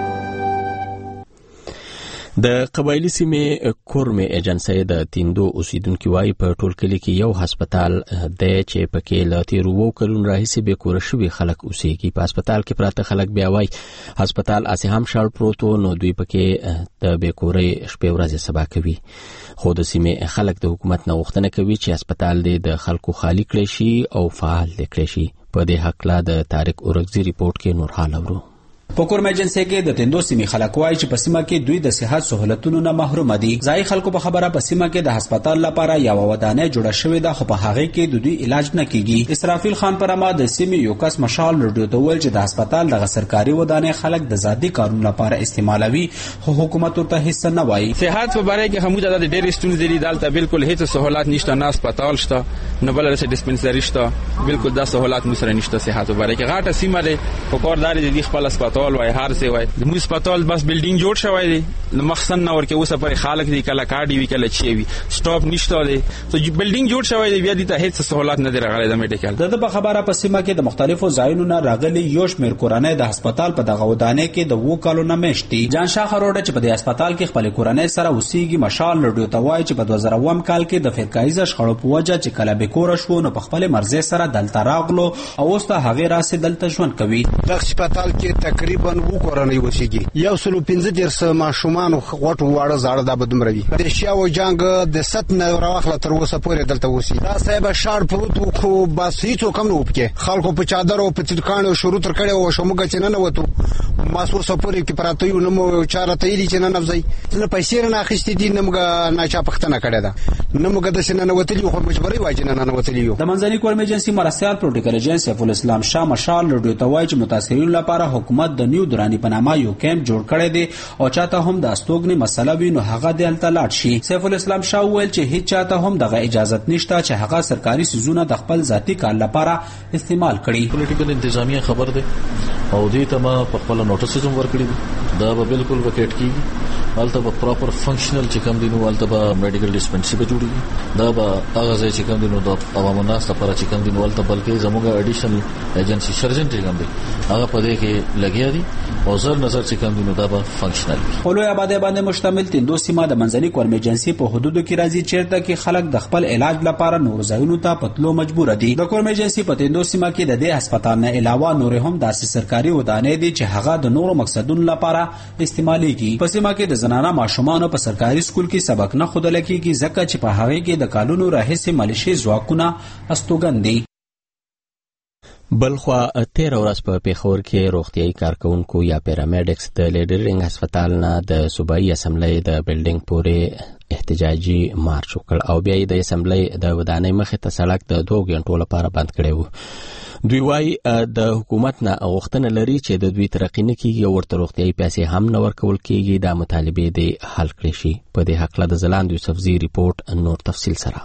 د قبایلی سیمې کورمه ایجنسی د تیندو اوسیدونکو وايي په ټول کلی کې یو هسپتال دی چې پکې لا تیر وو کلون راهیسې به کور شوي خلک اوسېږي. په هسپتال کې پراته خلک بیا وايي هسپتال اسې هم شاړ پروتو نو دوی پکې د بیکورې شپې ورځې سبا کوي. خو د سیمې خلک د حکومت نه غوښتنه کوي چې هسپتال د خلکو خالی کړي شي او فعال کړي شي. په دې حق لا د طارق اورغزي ریپورت کې نور حال اورو. په کورم ایجنسی کې د تندو سیمې خلک وایي چې په سیمه کې دوی د صحت سہولتونو نه محروم دي. ځای خلکو په خبره په سیمه کې د هسپتال لپاره یو ودانۍ جوړه شوې ده خو په هغه کې د دوی علاج نه کیږي. اسرافیل خان پرما د سیمې یو کس مشال رډیو ته ویل چې د هسپتال د سرکاري ودانۍ خلک د ذاتي کارونو لپاره استعمالوي خو حکومت ورته هیڅ نه وایي. صحت په باره کې همو د ډېر ستونزې دي. دلته بالکل هیڅ سہولت نشته، نه هسپتال شته نه بل څه ډیسپنسری شته. بالکل دا سہولت مو سره نشته. صحت په باره کې غاټه سیمه ده په کوردار دي خپل هسپتال وای هر څه د موږ هسپتال بس بلډینګ جوړ شوی دی نو مخصن نور کې اوسه پر خلک دی کله کارډي وی کله چی وی سټاپ نشته دی. سو بلډینګ جوړ شوی دی بیا د ته هیڅ سہولت نه دی راغلی د میډیکل. د په خبره په سیمه کې د مختلفو ځایونو نه راغلي یو شمېر کورنۍ د هسپتال په دغه ودانۍ کې د 2 کالو نه مشتي. جان شاه خروډه چې په دې هسپتال کې خپل کورنۍ سره اوسېږي مشال رډیو ته وایي چې په 2001 کال کې د فرقایزه شخړو په وجه چې کله به کور شو نو په خپل مرزي سره دلته راغلو او اوس ته هغه راسي دلته ژوند کوي. د هسپتال کې تقریبا 2 کورنۍ اوسېږي. یو سلو 15 ماشومان غوټ واړه زاړه د بدمروي د شیاو جنگ د ست نه راوخله تر اوسه پورې دلته اوسي. دا صاحب شار پروت خو بس هیڅ کم نه وپکه خلکو په چادر او په تلکانو شروع تر کړي او شومګه چې نه وته ماسور سپورې کې پراته یو نو چاره تېری چې نه نفزي نه پیسې نه اخیستې دي نمګه نه چا پختنه کړي دا نمګه د سینه نه وتلی خو مجبوري واجب نه وتلی. د منځني کورم ایجنسی مرستيال پروتوکول ایجنسی سیف الاسلام شاه مشال رډیو ته وایي چې متاثرین لپاره حکومت د نیو درانی پنامه یو کیمپ جوړ کړی دی او چاته هم د استوګنی مسله وي نو هغه د التلاټ شي. سیف الاسلام شاه ویل چې هیڅ چاته هم دغه اجازه نشته چې هغه سرکاري سيزونه د خپل ذاتی کار لپاره استعمال کړي. پولیټیکل انتظامیه خبر ده او دې ته ما په خپل نوټیس هم ورکړی دا به بالکل وکټ کیږي. حالته به پراپر فنکشنل چې کوم دینو حالته به میډیکل ډیسپنسری به جوړیږي. دا به هغه ځای چې کوم دینو د عوامو ناس لپاره چې کوم دینو حالته بلکې زموږه اډیشنل ایجنسی سرجن چې کوم دی هغه په دې کې لګیا دي او زر نظر چې کوم دینو دا به فنکشنل وي. خلوی آبادی باندې مشتمل تندو سیمه د منځني کورم ایجنسی په حدودو کې راځي چیرته کې خلک د خپل علاج لپاره نور ځایونو ته پتلو مجبور دي. د کورم ایجنسی په تندو سیمه کې د دې هسپتال نه علاوه نور هم داسې سرکاري ودانۍ دي چې هغه د نورو مقصدونو لپاره استعمالېږي. په سیمه کې د زنانه ماشومان په سرکاري سکول کې سبق نه خودل کېږي ځکه چې په هغه کې د کالونو راهیسې ملیشي ځواکونه استوګن دي. بلخوا 13 ورځ په پیښور کې روغتيایي کارکونکو یا پیرامیډکس د لیډرینګ هسپتال نه د صوبایي اسمبلی د بلډینګ پورې احتجاجي مارچ وکړ او بیا د اسمبلی د ودانۍ مخې ته سړک د 2 غنټو لپاره بند کړی و. دوی وايي د حکومت نه غوښتنه لري چې د دوی ترقی نه کیږي او ورته روغتيایي پیسې هم نه ورکول کیږي. د مطالبه دی حل کړی شي. په دې حق له زلاند یوسفزي ریپورت نور تفصیل سره.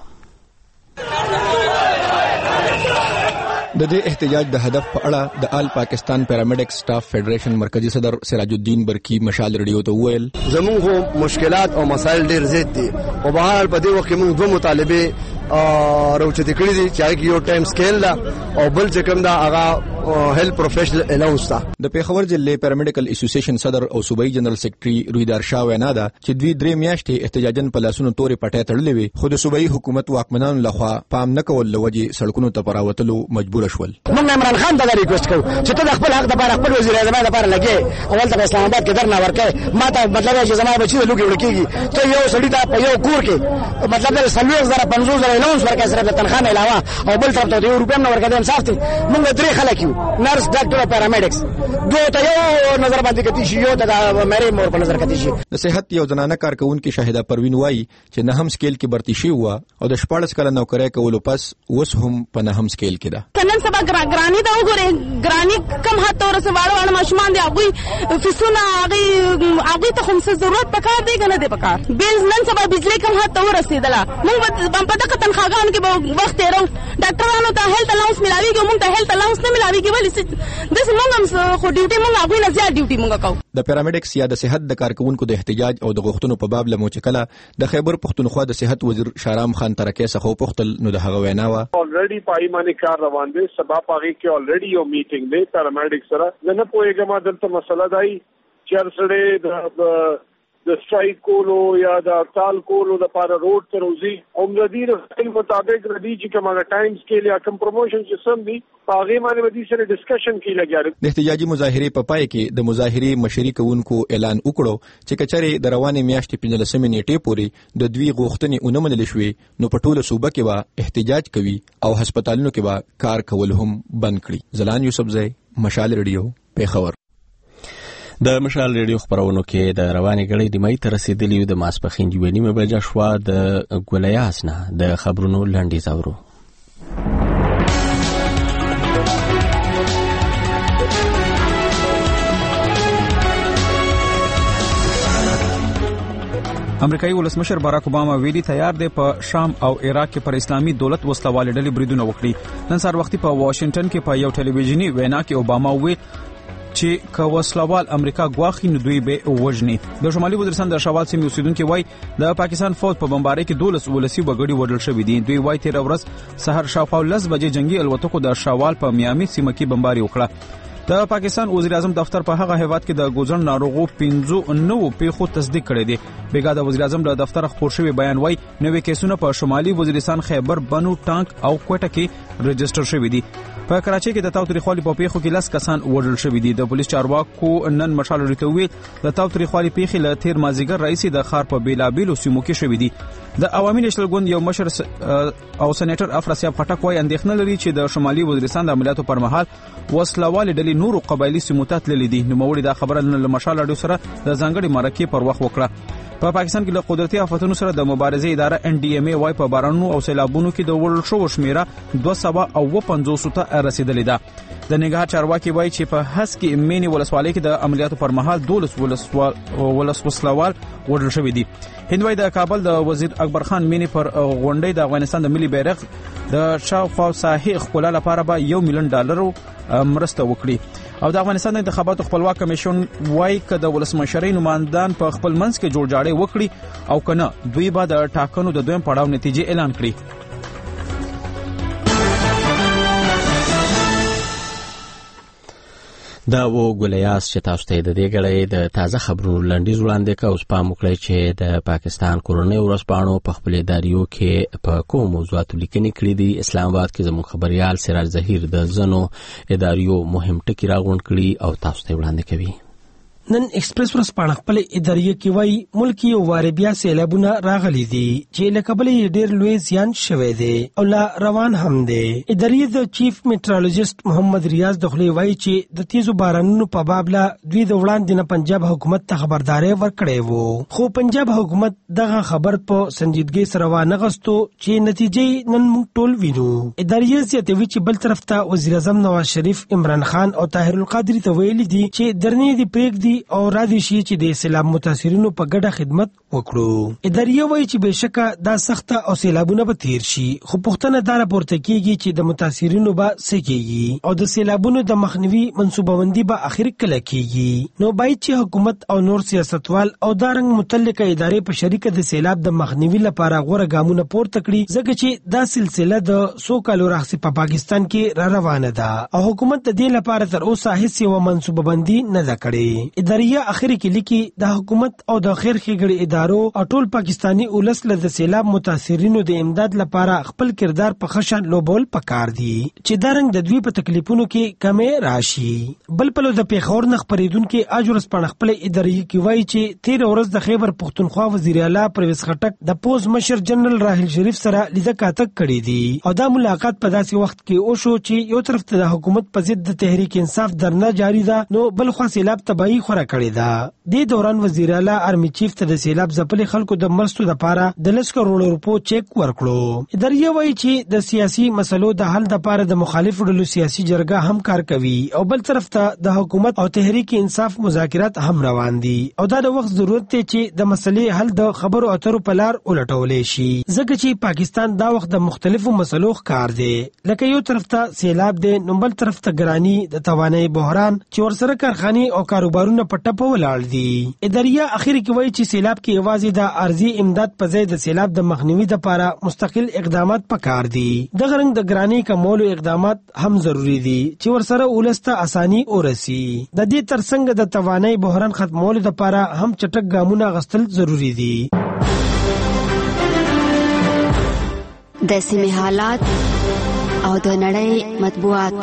د دې احتجاج د هدف په اړه د آل پاکستان پیرامیډکس سټاف فدریشن مرکزی صدر سراج الدین برکی مشال رډیو ته وویل زموږ مشکلات او مسایل ډیر زیات دي او په حال په دې وخت کې موږ دوه مطالبه راوچتې کړې دي چې یو ټایم سکیل دا او بل چې کوم دا هغه هیلث پروفیشنل الاونس دا. د پیښور ضلع پیرامیډیکل اسوسییشن صدر او صوبایي جنرال سیکریټري رویدار شاه وینا ده چې دوی 3 میاشتې احتجاجن په لاسونو تورې پټې تړلې وي خو د صوبایي حکومت واکمنانو لخوا پام نه کول لوجې سړکونو ته پراوتلو مجبور شول. موږ عمران خان ته ریکوست کوو چې ته د خپل حق لپاره خپل وزیر اعظم لپاره لګې اول ته اسلام آباد کې درنه ورکې ما ته مطلب چې زما بچي د لوګي ورکیږي ته یو سړی ته په یو کور کې مطلب د 350,000 الاونس ورکې سره د تنخواه علاوه او بل طرف ته 1 روپیا نه ورکې انصاف ته موږ 3 خلک یو نرس ډاکټر او پیرامیډکس دوه ته یو نظر باندې کتی شي یو ته د مېرې مور په نظر کتی شي. د صحت یو زنانه کارکونکو شاهده پروین وایي چې نه هم سکیل کې برتی شي و او د 14 کال نوکرۍ کولو پس اوس هم په نه هم سکیل کې ده. نن سبا ګرانی دا وګوره ګرانی کم هته ورسه واړه ماشومان دی هغه فیسونه هغه ته هم څه ضرورت پکار دی کنه دی پکار بیل نن سبا بجلی کم هته ورسېدله موږ په دغه تنخواګانو کې وخت تیرو ډاکټرانو ته هیلث الاونس ملاويږي موږ ته هیلث الاونس نه ملاويږي ولې د موږ هم خو ډیوټي موږ هغه نه زیات ډیوټي موږ کوو. د پیرامیډکس یا د صحت د کارکونکو د احتجاج او د غوښتنو په باب لمو چکله د خیبر پښتونخوا د صحت وزیر شارام خان ترکه څخه پوښتل نو د هغه وینا وا الریډي پایمانه کار روان دي سبا پاږي کې الریډي یو میټینګ دی پیرامیډکس سره نه پوهیږم دلته مسله دی چې سره د سټرایک کولو یا د هړتال کولو لپاره روډ ته روزي او د دې مطابق ردی چې کومه ټایم سکیل یا کوم پروموشن چې سم دي هغه باندې ودی سره ډسکشن کې لګیاره. د احتجاجي مظاهره په پای کې د مظاهره مشري کوونکو اعلان وکړو چې کچره د روانې میاشتې 15 نیټې پورې د دوی غوښتنې اونمنل شوې نو په ټوله صوبه کې به احتجاج کوي او هسپتالونو کې به کار کول هم بند کړي. زلان یوسفزئی، مشال ریډیو، پیښور. د مشال ریډیو خبرونو کې د روانې غړي د مې تر رسیدلی د ماسپخین 9 بجې شوا د ګولیاس نه د خبرونو لنډیز اورو. امریکایي ولسمشر باراک اوباما ویلي تیار دی په شام او عراق کې پر اسلامي دولت وسلوال ډلې بریدونه وکړي. نن سهار وختي په واشنگټن کې په یو ټلویزیونی وینا کې اوباما وویل چې که وسلوال امریکا غواخي نو دوی به وژني. د شمالي وزیرستان د شوال سیمې اوسیدونکو وایي د پاکستان فوج په بمبارۍ کې 12 ولسی وګړي وژل شوي دي. دوی وایي تیر ورځ سحر شاوخوا 10 بجې جنگي الوتکو د شوال په میامي سیمه کې بمباري وکړه. د پاکستان وزیر اعظم دفتر په هغه هیواد کې د ګوزن ناروغو 15 پیښو تصدیق کړی دی. بیګا د وزیر اعظم د دفتر خبر شوی بیان وایي نوې کیسونه په شمالي وزیرستان، خیبر، بنو، ټانک او کوټه کې رجسټر شوي دي. په کراچۍ کې د تاوتریخوالي په پیښو کې 10 کسان وژل شوي دي. د پولیس چارواکو نن مشال ریټوي د تاوتریخوالي پیښې له تیر مازیګر رئیس د خار په بیلابیلو سیمو کې شوي دي. د عوامي نېشنل ګوند یو مشر او سېنیټر افراسیاب خټک وایي اندېښنه لري چې د شمالي وزیرستان د عملیاتو پر مهال وسلوال ډلې نورو قبایلی سیمو ته تللي دي. نو موړي دا خبره نن له مشال راډیو سره د ځانګړي مرکې پر وخت وکړه. په پاکستان کې له قدرتي آفتونو سره د مبارزې اداره NDMA وای په بارانونو او سیلابونو کې د وړل شو شمیره 250 ته رسیدلې ده. د نګهت چارواکي وایي چې په هڅ کې مینی ولسوالۍ کې د عملیاتو پر مهال 12 وسلوال وژل شوي دي. هندوی د کابل د وزیر اکبر خان مینی پر غونډې د افغانستان د ملي بیرغ د شاوخوا ساحې ښکلا لپاره به $1 ملیون مرسته وکړي. او د افغانستان د انتخاباتو خپلواک کمیشن وایي چې د ولسمشرۍ نمائندان په خپل منځ کې جوړجاړی وکړي او کنه دوی به د ټاکنو د دویم پړاو نتیجې اعلان کړي. دا و ګولیاس چې تاسو ته د دې غړې د تازه خبرونو لنډیز وړاندې کا اوس پام وکړئ چې د پاکستان کورنۍ ورځپاڼو په خپل اداریو کې په کوم موضوعاتو لیکنې کړې دي. اسلام آباد کې زموږ خبريال سراج ظهیر د زنو اداریو مهم ټکی راغونډ کړي او تاسو ته وړاندې کوي. نن ایکسپریس ورځپاڼه خپل اداریه کې وایي ملکی او واربیا سیلابونه راغلي دي چې له کبلې ډېر لوی زیان شوی دی او لا روان هم دی. اداریه د چیف میټرولوژیست محمد ریاض دخلی وایي چې د تیزو بارانونو په باب لا دوی د وړاندې نه پنجاب حکومت ته خبرداري ورکړې وو، خو پنجاب حکومت دغه خبر په سنجیدګۍ سره وانغستو چې نتیجې نن موږ ټول وینو. اداریه زیاتوي چې بل طرف ته وزیر اعظم نواز شریف، عمران خان او طاهر القادری ته ویلي دي چې درنې دی پریږدي او را دي شي چې د سیلاب متاثرینو په ګډه خدمت وکړو. اداریه وایي چې بهشکه دا سخته او سیلابونه به تیر شي، خو پوښتنه دا راپورته کیږي چې د متاثرینو به څه کیږي او د سیلابونو د مخنیوي منصوبه‌بندي به اخر کله کیږي. نو باید چې حکومت او نور سیاستوال او دارنګ متعلقه ادارې په شریکه د سیلاب د مخنیوي لپاره غوره ګامونه پورته کړي، ځکه چې دا سلسله د 100 کالو راهیسې په پاکستان کې را روانه ده او حکومت د دې لپاره تر اوسه هیڅ یو منصوبه‌بندي نه ده کړې. اداریه اخر کې لیکي د حکومت او د خیر ښېګړې ادارو او ټول پاکستانی ولس له د سیلاب متاثرینو د امداد لپاره خپل کردار په خشن لوبول پکار دي چې دارنګ د دوی په تکلیفونو کې کمې راشي. بل پلو د پیښور نه خبرېدونکو اجرس پاڼه خپل ادارې کې وایي چې تیر ورځ د خیبر پښتونخوا وزیر اعلی پرویز خټک د پوز مشر جنرال راحیل شریف سره لیدل کاتک کړی دي او دا ملاقات په داسې وخت کې وشو چې یو طرف ته د حکومت په ضد د تحریک انصاف درنه جاری ده، نو بل خو سیلاب تباہی خورا کړی ده. د دوران وزیر اعلی آرمی چیف ته د سیلاب ځپلي خلکو د مرستو لپاره د 10 کروڑ روپو چیک ورکړو. اداریه وایي چې د سیاسي مسلو د حل لپاره د مخالفو ډلو سیاسي جرګه هم کار کوي او بل طرف ته د حکومت او تحریک انصاف مذاکرات هم روان دي او دا د وخت ضرورت دی چې د مسلې حل د خبرو اترو په لار ولټولې شي، ځکه چې پاکستان دا وخت د مختلفو مسلو ښکار دی، لکه یو طرف ته سیلاب دی، نو بل طرف ته ګرانی، د توانایي بحران چې ورسره کارخانې او کاروبارونه سړکونه په ټپه ولاړ دي. اداریه اخر کې وایي چې سیلاب کې یوازې د عارضي امداد په ځای د سیلاب د مخنیوي لپاره مستقل اقدامات پکار دي. د غرنګ د ګرانی کمولو اقدامات هم ضروری دي چې ورسره ولسته اساني ورسي. د دې ترڅنګ د توانایي بحران ختمولو لپاره هم چټک ګامونه غستل ضروری دي. د سیمې حالات او د نړۍ مطبوعات.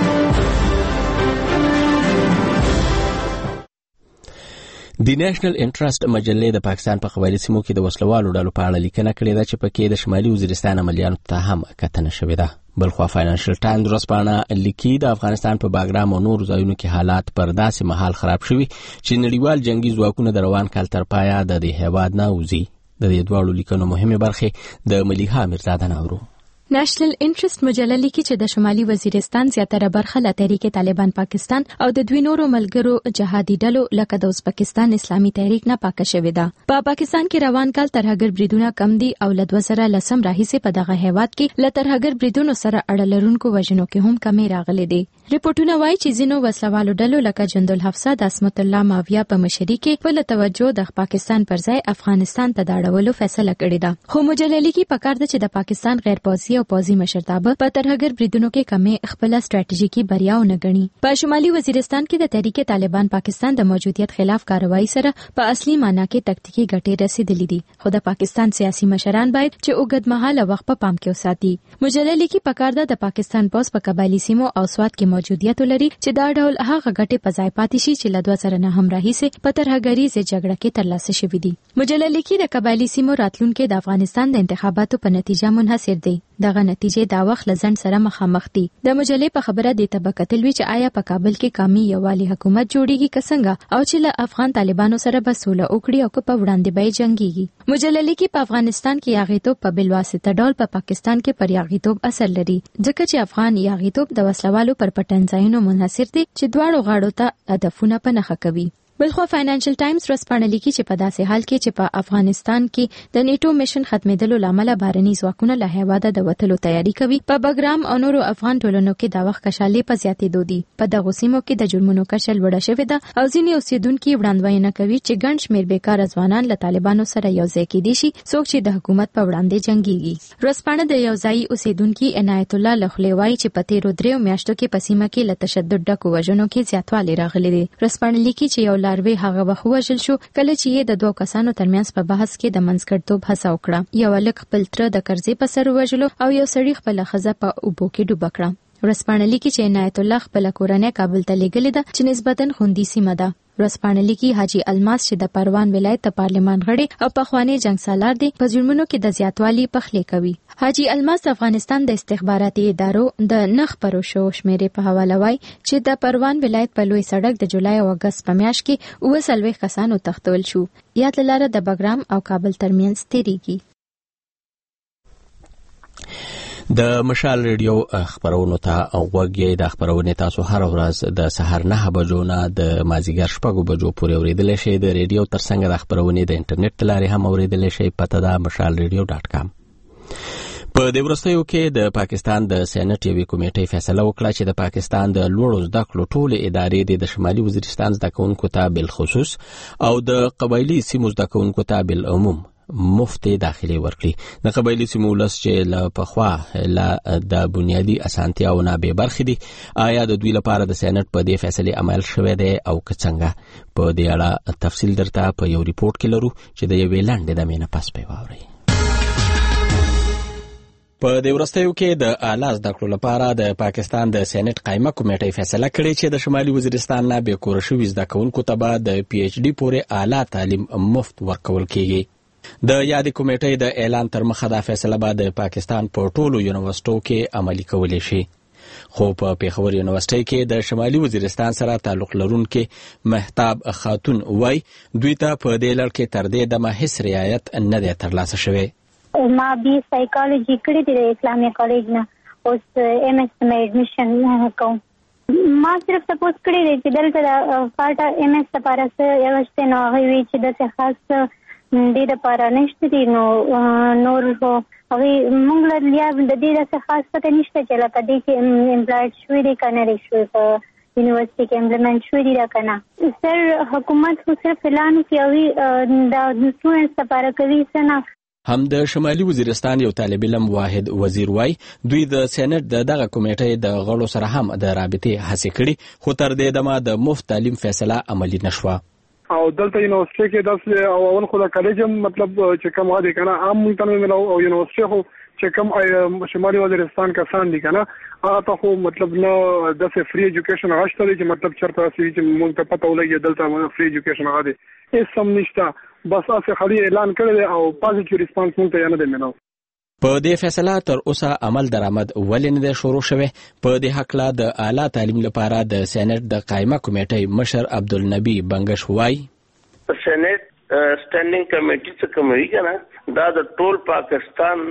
د نېشنل انټرست مجلې د پاکستان په قبایلي سیمو کې د وسلوالو ډلو په اړه لیکنه کړې ده چې پکې د شمالي وزیرستان عملیاتو ته هم کتنه شوې ده. بلخوا فاینانشل ټایمز ورځپاڼه لیکي د افغانستان په باګرام او نورو ځایونو کې حالات پر داسې مهال خراب شوي چې نړیوال جنگي ځواکونه د روان کال تر پایه د دې هیواد نه وځي. د دې دواړو لیکنو مهمه برخه د ملیحه میرزاده ناورو. نېشنل انټرست مجله لیکي چې د شمالي وزیرستان زیاتره برخه له تحریک طالبان پاکستان او د دوی نورو ملګرو جهادي ډلو لکه د ازبکستان اسلامي تحریک نه پاکه شوې ده. په پاکستان کې روان کال ترهګر بریدونه کم دي او له 2010 راهیسې په دغه هیواد کې له ترهګر بریدونو سره اړه لرونکو وژنو کې هم کمی راغلي دي. ریپورتونه وایي چې ځینو وسلوالو ډلو لکه جندالحفصه د عصمت الله ماویه په مشرۍ کې بل توجه د پاکستان پر ځای افغانستان ته د اړولو فیصله کړې ده. خو مجله لیکي پکار ده چې د پاکستان غیر پوځي او پوځي مشرتابه په ترهګر بریدونو کې کمی خپل ستراتیژیکي بریاو نه غني. په شمالي وزیرستان کې د تحریک طالبان پاکستان د موجودیت خلاف کاروایی سره په اصلي معنی کې تکتیکي ګټې رسیدلې دي. خو د پاکستان سیاسي مشران باید چې اوږدمهاله وخت په پام کې وساتي. مجله لیکي پکار ده د پاکستان پوز په قبایلی سیمو او سواد کې موجودیت لري چې دا ډول هغه ګټې په ځای پاتې شي چې له 2009 هم راهیسې په ترهګریزه جګړه کې ترلاسه شوې دي. مجله لیکي د قبایلی سیمو راتلونکي د افغانستان د انتخاباتو په نتیجه منحصر دي. دغه نتیجې دا وخت لزن سره مخامخ دي. د مجلې په خبره د تبکتل وی چې آیا په کابل کې قومي یووالي حکومت جوړیږي کسنګ او چې له افغان طالبانو سره به سوله وکړي او په وړاندې به جنگيږي. مجله لیکي په افغانستان کې یاغیتوب په بلواسطه ډول په پاکستان کې پر یاغیتوب اثر لري ځکه چې افغان یاغیتوب د وسلوالو پر پټنځایونو منحصر دي چې دواړو غاړو ته هدفونه په نښه کوي. بلخوا فاینانشل ټایمز ورځپاڼه لیکي چې په داسې حال کې چې په افغانستان کې د نیټو میشن ختمېدلو لامل بهرني ځواکونه له هیواده د وټلو تیاری کوي. په بګرام او نورو افغان ټولنو کې دا وخت کشالې په زیاتېدو دي. په دغه سیمو کې د جرمونو کچه لوړه شوې ده او ځینې اوسیدونکو وړاندوینه کوي چې ګڼ شمېر بیکاره ځوانان له طالبانو سره یو ځای کېدي شي څوک چې د حکومت په وړاندې جنگيږي. ورځپاڼه د یو ځای اوسیدونکو عنایت الله لخلې وایي چې په تیرو 3 میاشتو کې په سیمه کې له تشدد ډکو وژنو کې زیاتوالی راغلی دی. ورځپاڼه لیکي چې یو لاروی هغه وخت وژل شو کله چې یې د 2 کسانو ترمنځ په بحث کې د منځګړیتوب هڅه وکړه. یو لک خپل تر د قرضې په سر وژلو او یو سړی خپل ښځه په اوبو کې ډوبه کړه. ورځپاڼه لیکي چې عنایت الله خپل کورنۍ کابل ته لېږلې ده چې نسبتاً خوندي سیمه ده. ورځپاڼه لیکي حاجی الماس چې د پروان ولایت د پارلمان غړي او پخوانی جنگ سالار دی په جرمونو کې د زیاتوالي پخلې کوي. حاجی الماس افغانستان د استخباراتي ادارو د نخ پرو شو شمیرې په حواله وای چې د پروان ولایت په لوی سړک د جولای او اگست په میاشت کې 29 کسانو تختول شو. یا لاره د بګرام او کابل ترمنځ تیریږي. د مشال ریډیو خبرونو ته غوږی د خبرونې تاسو هر ورځ د سحر 9 بجو نه د مازیګر 6 بجو پورې اوریدل شئ. د ریډیو ترڅنګ د خبرونې د انټرنیټ لارې هم اوریدل شئ. پته ده mashalradio.com. په دې ورځو کې د پاکستان د سېنات یوې کمیټې فیصله وکړه چې د پاکستان د لوړو زده کړو ټولې ادارې د شمالي وزیرستان زده کوونکو ته بالخصوص او د قبایلی سیمو زده کوونکو ته بالعموم مفتی داخلي ورکړي. د قبایلی سیمو ولس چې له پخوا له د بنیادی اسانتیاو نه به برخې دي آیا د دوی لپاره د سېنات په دې فیصله عمل شوه دی او څنګه؟ په دې اړه تفصیل درته په یو ریپورت کې لرو چې د یوې لاندې د مینه پس پیواوري. په دې ورځو کې د اعلی زده کړو لپاره د پاکستان د سېنات قائمه کمیټې فیصله کړې چې د شمالي وزیرستان نه به کور شوي زده کوونکو ته به د پی ایچ ډي پورې اعلی تعلیم مفت ورکول کیږي. د یادې کمیټې د اعلان تر مخه دا فیصله به د پاکستان په ټولو یونیورسيټو کې عملي کولای شي. خو په پیښور یونیورسيټي کې د شمالي وزیرستان سره تعلق لرونکي مهتاب خاتون وای دوی ته په دې لړ کې تر دې دمه هیڅ رعایت نه دی ترلاسه شوی. ما بي سایکالوجي کړې د اسلامي کالج نه اوس ایم ایس مې ایډمیشن کوم. ما صرف سپوز کړی چې دلته د فاټا ایم ایس لپاره څه یوشته نو هغه وی چې د خاص دې لپاره نشته دي نو نور هغه موږ له د دې څخه خاص پته نشته چې لکه دې کې امپلایډ شوی دی کنه لري شوی په یونیورسيټي کې امپلیمنٹ شوی دی کنه سر حکومت خو صرف اعلان کوي دا د سټوډنټس لپاره کوي څنګه هم د شمالي وزیرستان یو طالب علم واحد وزیر وای دوی د سېنات دغه کمیټې د غړو سره هم د رابطې هڅه کړې خو تر دې دمه د مفت تعلیم فیصله عملی نشوه او دلته یونیورسيټي کې داس او اول خو د کالج مطلب چې کوم غادي کنه عام ملتن ملو او یونیورسيټي خو چې کوم شمالي وزیرستان کسان دي کنه هغه ته خو مطلب نو د فری ایجوکیشن غشته دي چې مطلب چرته چې مونږ ته پته ولګي دلته فری ایجوکیشن غادي هیڅ سم نشته بس اسه خالي اعلان کړی او پازیټیو ریسپانس مونږ ته نه دی ملو په دې فیصله تر اوسه عمل درآمد ولې نه شروع شوه په دې حق لا د اعلی تعلیم لپاره د سېنات د قائمه کمیټې مشر عبدالنبی بنگش وای سېنات سټینډینګ کمیټې څخه کوي کنه دا د ټول پاکستان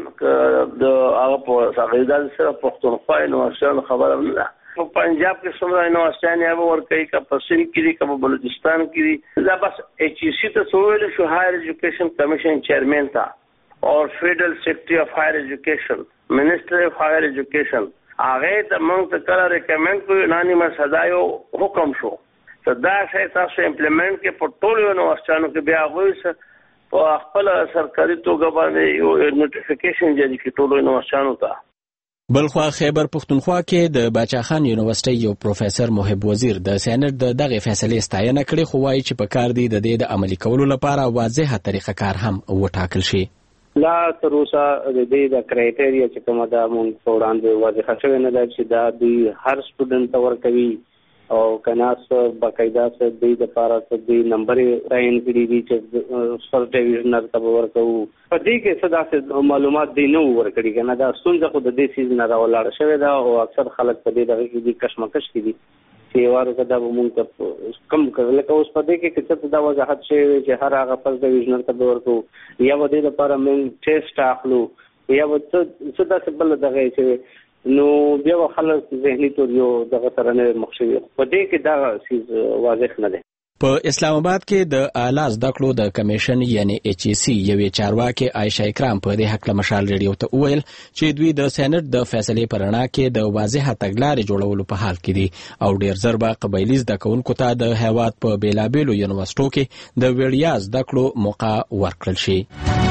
د هغه په ساغیدان سره پښتونخوا یونیورسيټي خبره نه ده په پنجاب کې څومره یونیورسيټي هغه ورکوي کا په سند کې کا په بلوچستان کې دا بس ایچ سی ته سوویل شو هایر ایجوکیشن کمیشن چیئرمین تا اور فیڈرل سیکرٹری آف ہائر ایجوکیشن منسٹر آف ہائر ایجوکیشن هغه ته موږ ته کله ریکمند کوو انانیمس هدايو حکم شو دا شی تاسو امپلیمنٹ کې په ټولو یونیورسيټانو کې بیا غوښه په خپل سرکاري توګه باندې یو نوټیفیکیشن جاری کړي ټولو یونیورسيټانو ته بلخوا خیبر پختونخوا کې د باچاخان یونیورسيټي یو پروفیسور محب وزیر د سېنات دغه فیصله ستاینه کړې خو وايي چې په کار دی د دې د عملي کولو لپاره واضحه طریقه کار هم وټاکل شي لا تر اوسه د دې د کرایټیریا چې کومه دا مونږ وړاندې واضحه شوې نه ده چې دا دوی هر سټوډنټ ته ورکوي او کناس باقاعده څه د دې لپاره څه د نمبر تعین کړي دي چې سر ډیویژنر ته ورکوو په دې کې څه داسې معلومات دی نو ورکړي کنه دا ستونزه خو د دې سیزن راولاړ شوې ده او اکثر خلک په دې دغه کې دي کشمکش کې دي چې وارو دا مونږ ته کم کړل که اوس په دې کې چې دا وضاحت شي چې هر هغه فرض ډیویژنر ته ورکوو یا د دې لپاره موږ ټیسټ اخلو یا څه داسې بل دغه چې نو بیا خلک ذهني تور یو دغه سره نه مخشوي په دې کې دا سیز واضح نه دی په اسلام آباد کې د اعلی زده کړو د کمیشن یعنی ایچ سی یوې چارواکي عائشه اکرام په دې حق له مشال ریډیو ته وویل چې دوی د سېنات د فیصلې پر اړه کې د واضحه تګلارې جوړولو په حال کې دي او ډیر زر به قبایلی زده کوونکو ته د هیواد په بیلابیلو یونیورسيټو کې د وړیا زده کړو موقع ورکړل شي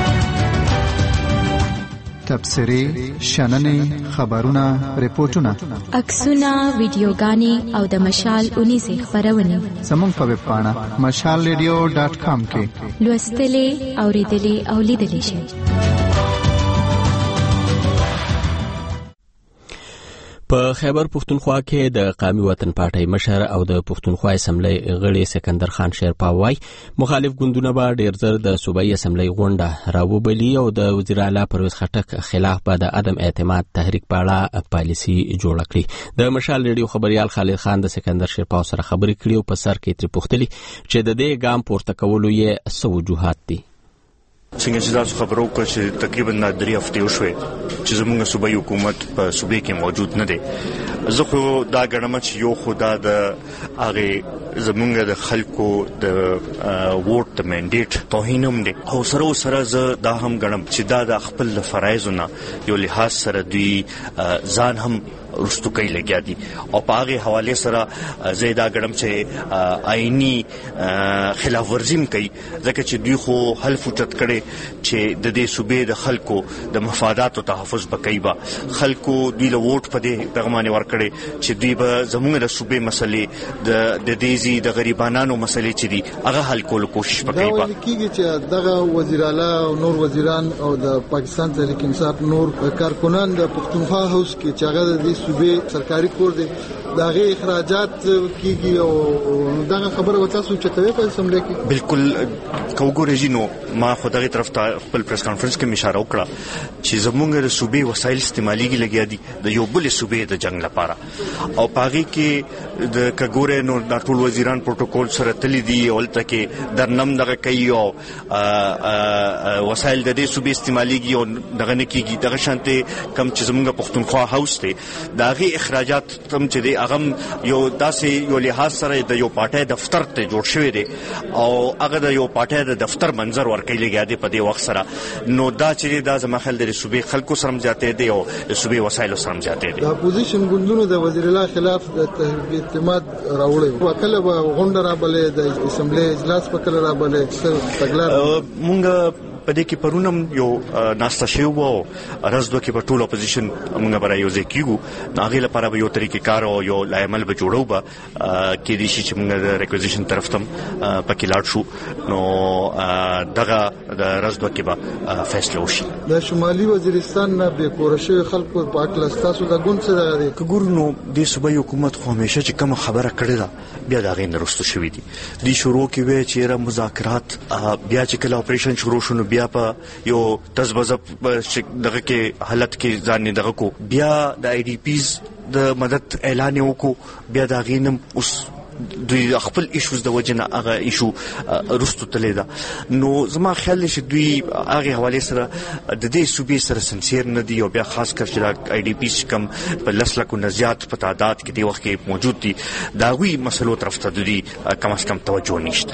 تبصرې شننې خبرونه ریپورتونه عکسونه ویډیوګانې او د مشال اونیزه خبرونه زموږ په ویب پاڼه mashalradio.com کې لوستلې اوریدلې او لیدلې شئ په خیبر پختونخوا کې د قومي وطن پارټۍ مشر او د پختونخوا اسمبلی غړي سکندر خان شیرپا وای مخالف ګوندونه به ډیر زر د صوبایي اسمبلی غونډه راوبلي او د وزیر اعلی پرویز خټک خلاف به د عدم اعتماد تحریک په اړه پالیسي جوړه کړي د مشال ریډیو خبريال خالد خان د سکندر شیرپا سره خبرې کړي او په سر کې تر پوښتنه چې د دې ګام پورته کولو یې څه وجوهات دي څنګه چې تاسو خبرو کوئ چې تقریبا 3 هفتې وشوي چې زموږ صوبایي حکومت په صوبې کې موجود نه دی زه خو دا ګڼم چې یو خدا د هغه زموږ د خلکو د ووټ د منډیټ توهین هم دی او سره زه دا هم ګڼم چې دا د خپل فرایضونه یو لحاظ سره دوی ځان هم رستو کوي لګیا دي او په هغه حواله سره زیاده ګړم چې آئینی خلاف ورزیم کوي ځکه چې دوی خو حلف اوچت کړي چې د دې صوبې د خلکو د مفادات او تحفظ بکوي با خلکو دوی له ووټ په دې پیغامونه ورکړي چې دوی به زموږ د صوبې مسلې د دیزي د غریبانو مسلې چې دي هغه حل کولو کوشش وکړي با کیږي چې دغه وزیر اعلی او نور وزیران او د پاکستان تحریک انصاف نور کارکونان د پختونخوا هاوس کې چې هغه د صوبې سرکاري کور دی دغه اخراجات کیږي او دغه خبره وتاسو چتوي په اسمبلی کې بالکل کوګورېجی نو ما خدای طرف ته خپل پریس کانفرنس کې اشاره وکړه چې زموږ د صوبې وسایل استعماليږي لګیا دي د یو بل صوبې د جنگ لپاره او پاغي کې د کګورې نو د ټول وزیران پروتوکول سره تللی دي او تل کې درنم دغه کوي او وسایل د دې صوبې استعماليږي او دغه نه کیږي دغه شانته کم چې زمونږ پښتونخوا هاوس ته داغي اخراجات تم چې دی اغم یو داسې یو لحاظ سره د یو پارټي دفتر ته جوړ شوی دی او هغه د یو پارټي د دفتر منظر ورکړي لګیا دی په دې وخت سره نو دا چې دا زما خل د صوبې خلکو سره مجاته دی او صوبې وسایل سره مجاته دی د اپوزیشن ګوندونو د وزیر الله خلاف د اعتماد راوړی وکړه غونډه را بلې د اسمبلی اجلاس په کله را بلې تګلار مونږ په دې کې پرونم یو ناستا شیو وو رزدو کې په ټول اپوزیشن موږ برای یو ځکیګو ناغې لپاره به یو طریقې کار او یو لایمل به جوړو به کې دي چې موږ د ریکوزیشن طرف ته پکې لاړ شو نو دغه د رزدو کې به فیصله وشي د شمالي وزیرستان نه به کورشه خلکو په اکل استاسو د ګوند سره دی کګورنو د صوبایي حکومت خو همیشه چې کوم خبره کړې ده بیا دا غي نرستو شوې دي د شروع کې وی چې را مذاکرات بیا چې کله اپریشن شروع شونه بیا په یو تزبزب دغه کې حالت کې ځان دغه کو بیا د آی ډی پیز د مدد اعلان وکړو بیا دا غینم اوس دوی خپل ایشوز د وجنه هغه ایشو رستو تللی دا نو زما خیال چې دوی هغه حواله سره د دې صوبې سره سنسیر نه دی او بیا خاص کر چې آی ډی پی کم په لسلکو نزيات په تعداد کې دی وخت کې موجود دي دا وی مسلو طرف ته دوی کم از کم توجه نشته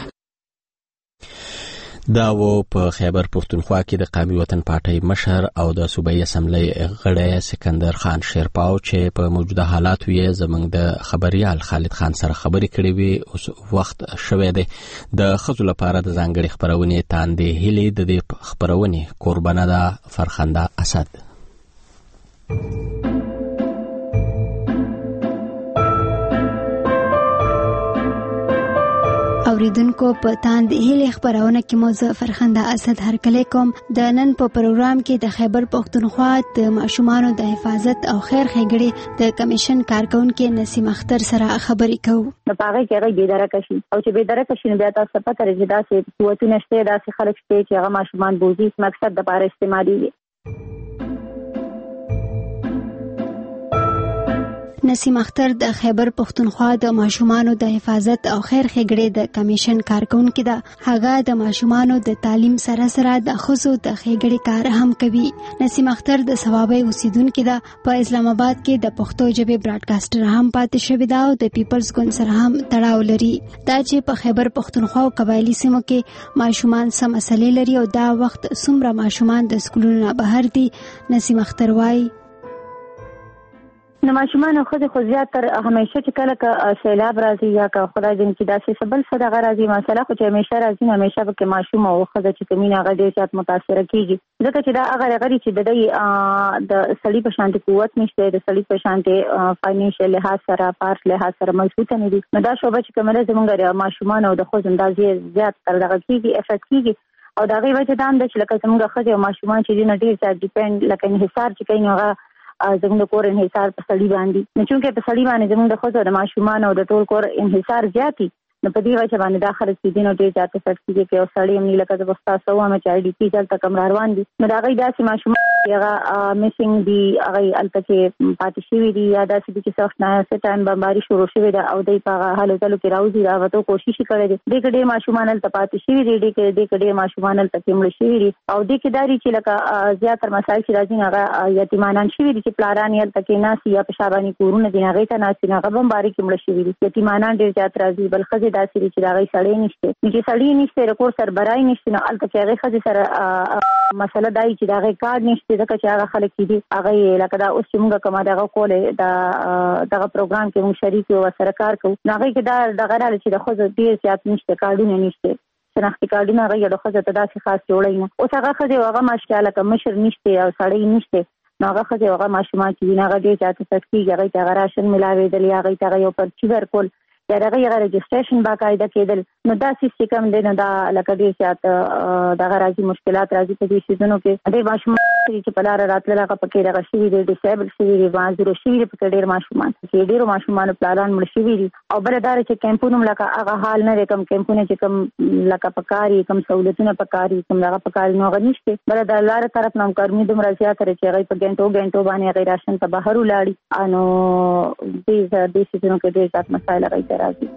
دا و په خیبر پښتونخوا کې د قومي وطن پارټۍ مشر او د صوبایي اسمبلی غړی سکندر خان شیرپاو چې په موجوده حالاتو یې زمنګ د خبريال خالد خان سره خبرې کړې وي اوس وخت شوه دی د خزو لپاره د ځانګړي خبرونه تاندې هلي د دې خبرونه قربانه ده فرخنده اسد اوریدونکو په تاند هیله خبرونه کې موضوع فرخنده اسد هرکلی کوم د نن په پروګرام کې د خیبر پښتونخوا د ماشومانو د حفاظت او خیر ښېګړې د کمیشن کارکونکو نسیم اختر سره خبرې کوو د پاره کې هغه بيداره کشي او چې بيداره کشي بیا تاسو په تر جدا سي قوتونه شته داسې خلک شته چې هغه ماشومان بوزي مقصد د پاره استعمالي نسیم اختر د خیبر پښتونخوا د ماشومانو د حفاظت او خیر ښېګړې د کمیشن کارکونکو ده هغه د ماشومانو د تعلیم سره سره د خصو د ښېګړې کار هم کوي نسیم اختر د ثوابي اوسیدونکو ده په اسلام آباد کې د پښتو ژبې براډکاسټر هم پاتې شوی دا او د پیپلز ګوند سره هم تړاو لري دا چې په خیبر پښتونخوا او قبایلی سیمو کې ماشومان سم مسلې لري او دا وخت څومره ماشومان د سکولونو بهر دي نسیم اختر وايي نو ماشومان خو زیات تر همیشه چې کله سیلاب راځي یا که خدای دې چې داسې سبل صدقه راځي مسله خو چې همیشه راځي همیشه به ماشوم او خدای چې کمینه هغه ډېر زیات متاثر کیږي ځکه چې دا هغه غری چې د سړي په شانتي قوت نشته د سړي په شانتي فاینانشل لحاظ سره پارس لحاظ سره مضبوط نه دي نو دا شوبه چې کومه زمونږ ماشومان او د خو اندازې زیات تر دغه کیږي افیکټ کیږي او دا غي وجه دا چې لکه زمونږ خځه او ماشومان چې ډېر زیات ډیپند لکه انحصار چې کوي هغه زموږ کور انحصار په سړي باندې نو چې په سړي باندې زموږ د خځو د ماشومان او د ټول کور انحصار زیاتی نو په دې وجه باندې دا خرڅ دي نو ډېر زیات څه کیږي چې او سړی هم لکه د وستا سو هم چې آی ډی پی ځل تکم روان دي نو دا غي داسې ماشومان هغه میسنګ دي هغه الته چې پاتې شوی دي یا داسې چې سخت نه ټایم بمباري شروع شوی دا او دای په حالو تلو کې راوځي دا وته کوشش کړي دي د کډې ماشومان الته پاتې شوی دي د کډې ماشومان الته کېمل شوی دي او د کډاري چې لکه زیاتره مسایل چې راځي هغه یتیمانان شوی دي چې پلاران یې الته کې ناسي یا په شاباني کورونه دي هغه ته ناسي هغه بمباري کېمل شوی دي یتیمانان ډېر زیات راځي بل خځه داسې چې دا غي سړی نشته چې سړی نشته رکور سر برای نشته نو الته چې هغه خځه سره مسله دای چې دا غي کار نشته ځکه چې هغه خلک دي هغه لکه دا اوس چې موږ کومه دغه کوله دغه پروګرام کې موږ شریک یو سره کار کوو نو هغه کې دا دغه راځي چې د خو ډیر زیات نشته کارونه نشته شناختی کارډونه هغه د خو ته داسې خاص جوړی نه اوس هغه خځه هغه ماشاءالله کوم مشر نشته او سړی نشته نو هغه خځه هغه ماشومان چې هغه ډیر زیات سختي هغه ته راشن ملاوي دلی هغه ته یو پرچی ورکول یا دغه یې رجسټریشن باقاعده کېدل نو دا سیستم دی نو دا لکه ډېر زیات دغه راځي مشکلات راځي په دې سیزونو کې ډېر ماشومان چې په لاره راتلل هغه پکې دغه شوي دي ډیسیبل شوي دي معذور شوي دي پکې ډېر ماشومان چې ډېرو ماشومانو پلاران مړ شوي دي او بل دا چې کیمپونو لکه هغه حال نه دی کوم کیمپونه چې کوم لکه پکاري کوم سہولتونه پکاري کوم دغه پکاري نو غنښته بل د لاره طرف نوم کارمي دومره زیات لري چې هغه په ګنټو باندې هغه راشن ته بهر ولاړي انو دې سیزونو کې ډېر زیات مسایل راځي راځي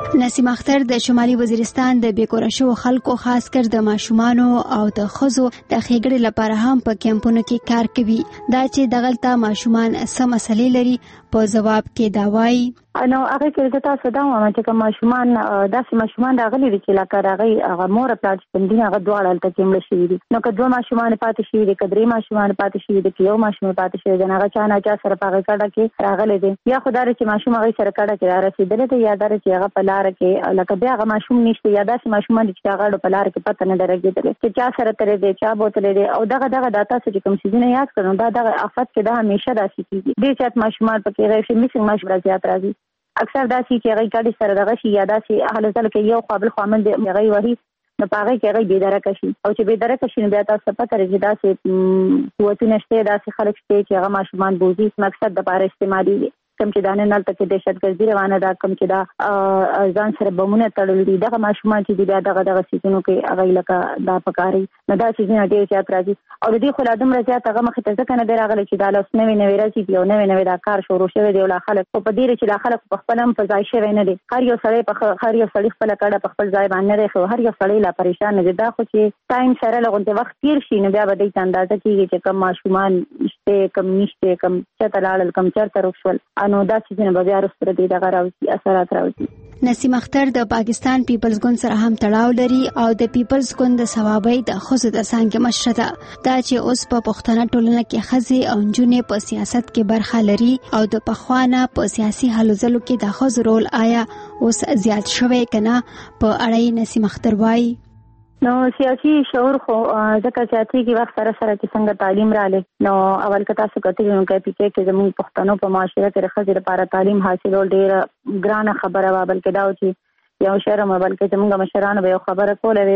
نسیم اختر د شمالي وزیرستان د بیکوره شو خلکو خاص کر د ماشومانو او د ښځو د ښېګړې لپاره هم په کیمپونو کې کار کوي. دا چې دغلته ماشومان څه مسلې لري په جواب کې دا وایي نو هغه کې د تاسو دا وایم چې کوم ماشومان داسې ماشومان راغلي دي چې لکه هغه مور پلار چې هغه دواړه هلته کې مړه شوي دي. نو که دوه ماشومان پاتې شوي دي، که درې ماشومان پاتې شوي دي، که یو ماشوم پاتې شوی دی، هغه چا نه چا سره په هغې کډه کې راغلی دی، یا خو دا چې ماشوم هغې سره کډه کې رارسېدلی دی، یا دا چې هغه په لاره کې لکه بیا هغه ماشوم نشته، یا داسې ماشومان دي چې هغه په لاره کې پته نه ده لګېدلی چې چا سره تللی دی، چا بوتلی دی. او دغه دا تاسو چې کوم څیزونه یاد کړو دا دغه آفت کې دا همیشه داسې کېږي. ډېر زیات ماشومان پکې غیر میسنګ ماشومان زیات راځي. اکثر داسې چې هغې ګاډي سره دغه شي، یا داسې هله ځله کې یو خوا بل خوا من د هغې وهي، نو په هغې کې هغې بېدرکه شي. او چې بېدرکه شي نو بیا تاسو ته پته لري چې داسې قوتونه شته، داسې خلک شته چې هغه ماشومان بوځي مقصد دپاره استعمالېږي. کوم چې دا نن هلته کې دهشتګردي روانه ده، کوم چې دا ځان سره بمونه تړلي دي، دغه ماشومان چې دي بیا دغه څیزونو کې هغوی لکه دا پکاري. نو دا څیزونه ډېر زیات راځي. او د دې خو لا دومره زیات هغه مخې ته ځکه نه دی راغلی چې دا لا اوس نوې راځي دي، او نوې دا کار شروع شوی دی. او لا خلک خو په دې چې لا خلک په خپل هم په ځای شوی نه دی. هر یو سړی خپله کډه په خپل ځای باندې دی، خو هر یو سړی لا پریشان نه دی. دا خو چې ټایم سره له غونډې وخت تېر شي نو بیا به دوی ته اندازه کېږي چې کوم ماشومان شته، کوم نشته، کوم چېرته لاړل، کوم چېرته روک شول. نو دا څیزونه به بیا وروسته د دغه راوځي، اثرات راوځي. نسیم اختر د پاکستان پیپلز ګوند سره هم تړاو لري او د پیپلز ګوند د ثوابۍ د ښځو د څانګې مشره ده. دا چې اوس په پښتنه ټولنه کې ښځې او نجونې په سیاست کې برخه لري او د پخوا نه په سیاسي هلو ځلو کې د ښځو رول آیا اوس زیات شوی که نه، په اړه نسیم اختر وایي نو سیاسي شعور خو ځکه زیاتېږي وخت سره سره چې څنګه تعلیم راغلی. نو اول که تاسو کتلي نو KPK کې زموږ پښتنو په معاشره کې د ښځې لپاره تعلیم حاصلول ډېره ګرانه خبره وه. بلکې دا و چې یو شرم وه، بلکې زموږ مشرانو به یو خبره کوله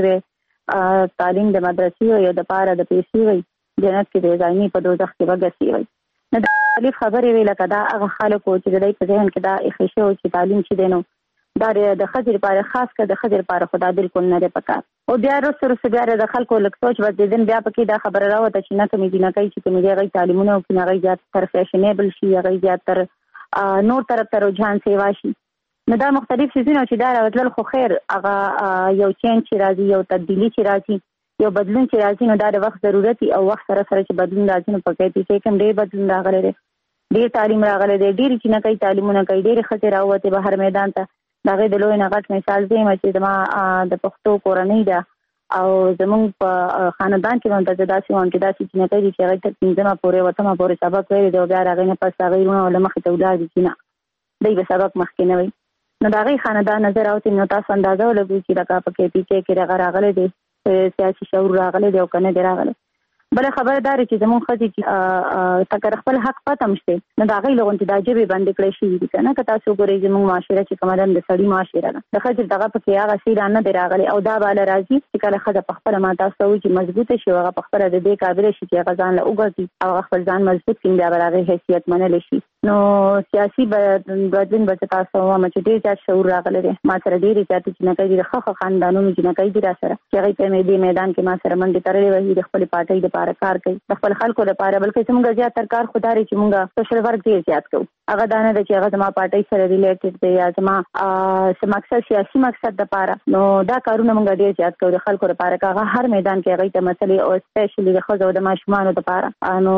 وی تعلیم د مدرسې وی، د پاره د پیسې وی، جنت کې د ځایني په دوزخ کې به ګسي وی. نو دا مختلف خبرې وی، لکه دا هغه خلک و چې د دوی په ذهن کې دا ایښې شوی چې تعلیم چې دی نو دا د ښځې لپاره، خاص کر د ښځې لپاره خو دا بالکل نه دی پکار. او بیا وروسته بیا د خلکو لږ سوچ بدلېدن، بیا پکې دا خبره راوته چې نه کومې جینکۍ چې کومې دي هغوی تعلیمونه وکړي، هغوی زیاتتر فیشنیبل شي، هغوی زیاتتر نور طرف ته رجحان سیوا شي. نو دا مختلف څیزونه چې دا راوتلل خو خیر هغه یو چینج چې راځي، یو تبدیلي چې راځي، یو بدلون چې راځي، نو دا د وخت ضرورت او وخت سره سره چې بدلون راځي نو په KPK کې هم ډېر بدلون راغلی دی، ډېر تعلیم راغلی دی، ډېرې جینکۍ تعلیمونه کوي، ډېرې ښځې راووتې بهر میدان ته. د هغې د لوی نه غټ مثال دی چې زما د پښتو کورنۍ ده او زمونږ په خاندان کې هم داسې وم چې داسې جینکۍ دي چې هغوی تر 5مه پورې 8مه پورې سبق ویلی دی او بیا د هغې نه پس هغوی وروڼه له مخې ته ولاړ دي چې نه دوی به سبق مخکې نه وي. نو د هغې خاندان نه زه راوتې نو تاسو اندازه ولګوئ چې لکه په KPK کې دغه راغلی دی، سیاسي شعور راغلی دی او که نه دی راغلی. بله خبره دا چې زموږ ښځې چې تکر خپل حق پته هم شته نو د هغوی له غوندې دا ژبې بندې کړی شوي دي که نه. که تاسو وګورئ زموږ معاشره چې کومه ده د سړي معاشره ده، د ښځې دغه پکې هغه څه را نه دی راغلی. او دا به له راځي چې کله ښځه په خپله ما تاسو ته وایي چې مضبوطه شي او هغه په خپله د دې قابله شي چې هغه ځان له وګرځي او هغه خپل ځان مضبوط کړي، بیا به د هغې حیثیت منلی شي. نو سیاسي بدلون به زه تاسو وایم چې ډېر زیات شعور راغلی دی. ما سره ډېرې زیاتې جینکۍ دي، د ښه خاندانونو جینکۍ دي را سره چې هغوی په دې میدان کې ما سره منډې تړلې وهي، د خپلې پارټۍ دپاره کار کوي، د خپل خلکو لپاره. بلکې زموږ زیاتر کار خو دا دی چې موږ سوشل ورک ډېر زیات کوو. هغه دا نه ده چې هغه زما پارټۍ سره ریلیټډ دی یا زما څه مقصد سیاسي مقصد دپاره. نو دا کارونه موږ ډېر زیات کوو د خلکو لپاره، که هغه هر میدان کې هغوی ته مسلې او سپیشلي د ښځو او د ماشومانو دپاره. نو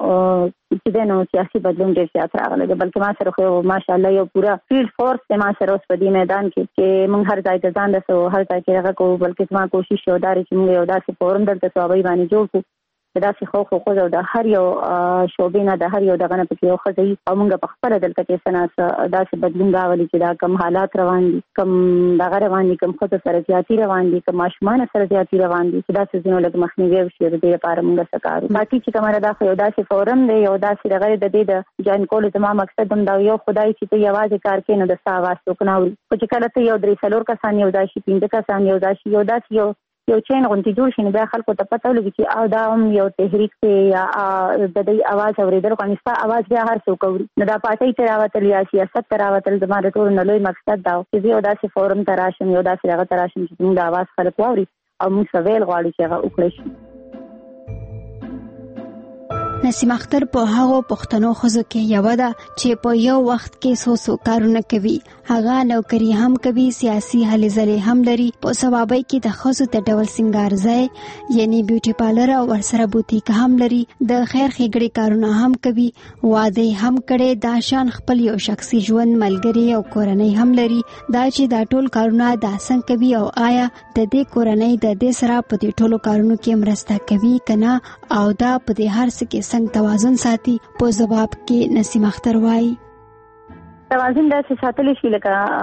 چې دی نو سیاسي بدلون ډېر زیات راغلی دی. بلکې ما سره خو ماشاءالله یو پوره فیلډ فورس دی ما سره اوس په دې میدان کې چې موږ هر ځای ته ځان رسوو، هر ځای کې هغه کوو. بلکې زما کوشش یو دا دی چې موږ یو داسې فورم دلته ثوابۍ باندې جوړ کړو د داسې ښځو د هر یو شعبې نه د هر یو دغه نه پکې یو ښځه وي او موږ په خپله دلته کې څه نه داسې بدلون راولي چې دا کم حالات روان دي، کم دغه روان دي، کم ښځو سره زیاتي روان دي، کم ماشومانو سره زیاتي روان دي، چې دا څیزونه لږ مخنیوی وشي. د دې لپاره موږ څه کار وکړو. باقي چې کومه دا خو یو داسې فورم دی، یو داسې دغه د دې د جوین کولو زما مقصد هم دا یو خدای چې ته یوازې کار کوې نو د ستا اواز څوک نه اوري. خو چې کله ته یو 3-4 کسان یو ځای شي، 5 کسان یو ځای شي، یو داسې یو چین غونډې جوړ شي نو بیا خلکو ته پته ولګي چې او دا هم یو تحریک دی یا د دوی اواز اورېدل غواړي، ستا اواز بیا هر څوک اوري. نو دا پارټۍ ته راوتل یا سیاست ته راوتل زما د ټولو نه لوی مقصد دا و چې زه یو داسې فورم ته راشم، یو داسې هغه ته راشم چې زموږ د اواز خلک واوري او موږ څه ویل غواړي چې هغه وکړی شي. نسیم اختر په هغو پښتنو ښځو کې یوه ده چې په یو وخت کې څو کارونه کوي. هغه نوکری هم کوي، سیاسي هلې ځلې هم لري. په ثوابۍ کې د ښځو د ډول سنگار ځای یعنی بیوټي پارلر او ورسره بوتیک هم لري. د خیر ښېګړې کارونه هم کوي، واده هم کړي. دا شان خپل یو شخصي ژوند، ملګري او کورنۍ هم لري. دا چې دا ټول کارونه دا څنګه کوي او آیا د دې کورنۍ د دې سره په دې ټولو کارونو کې مرسته کوي کنه او دا په دې هر څه کې څنګه توازن ساتي؟ په جواب کې نسیم اختر وایي توازن داسې ساتلی شي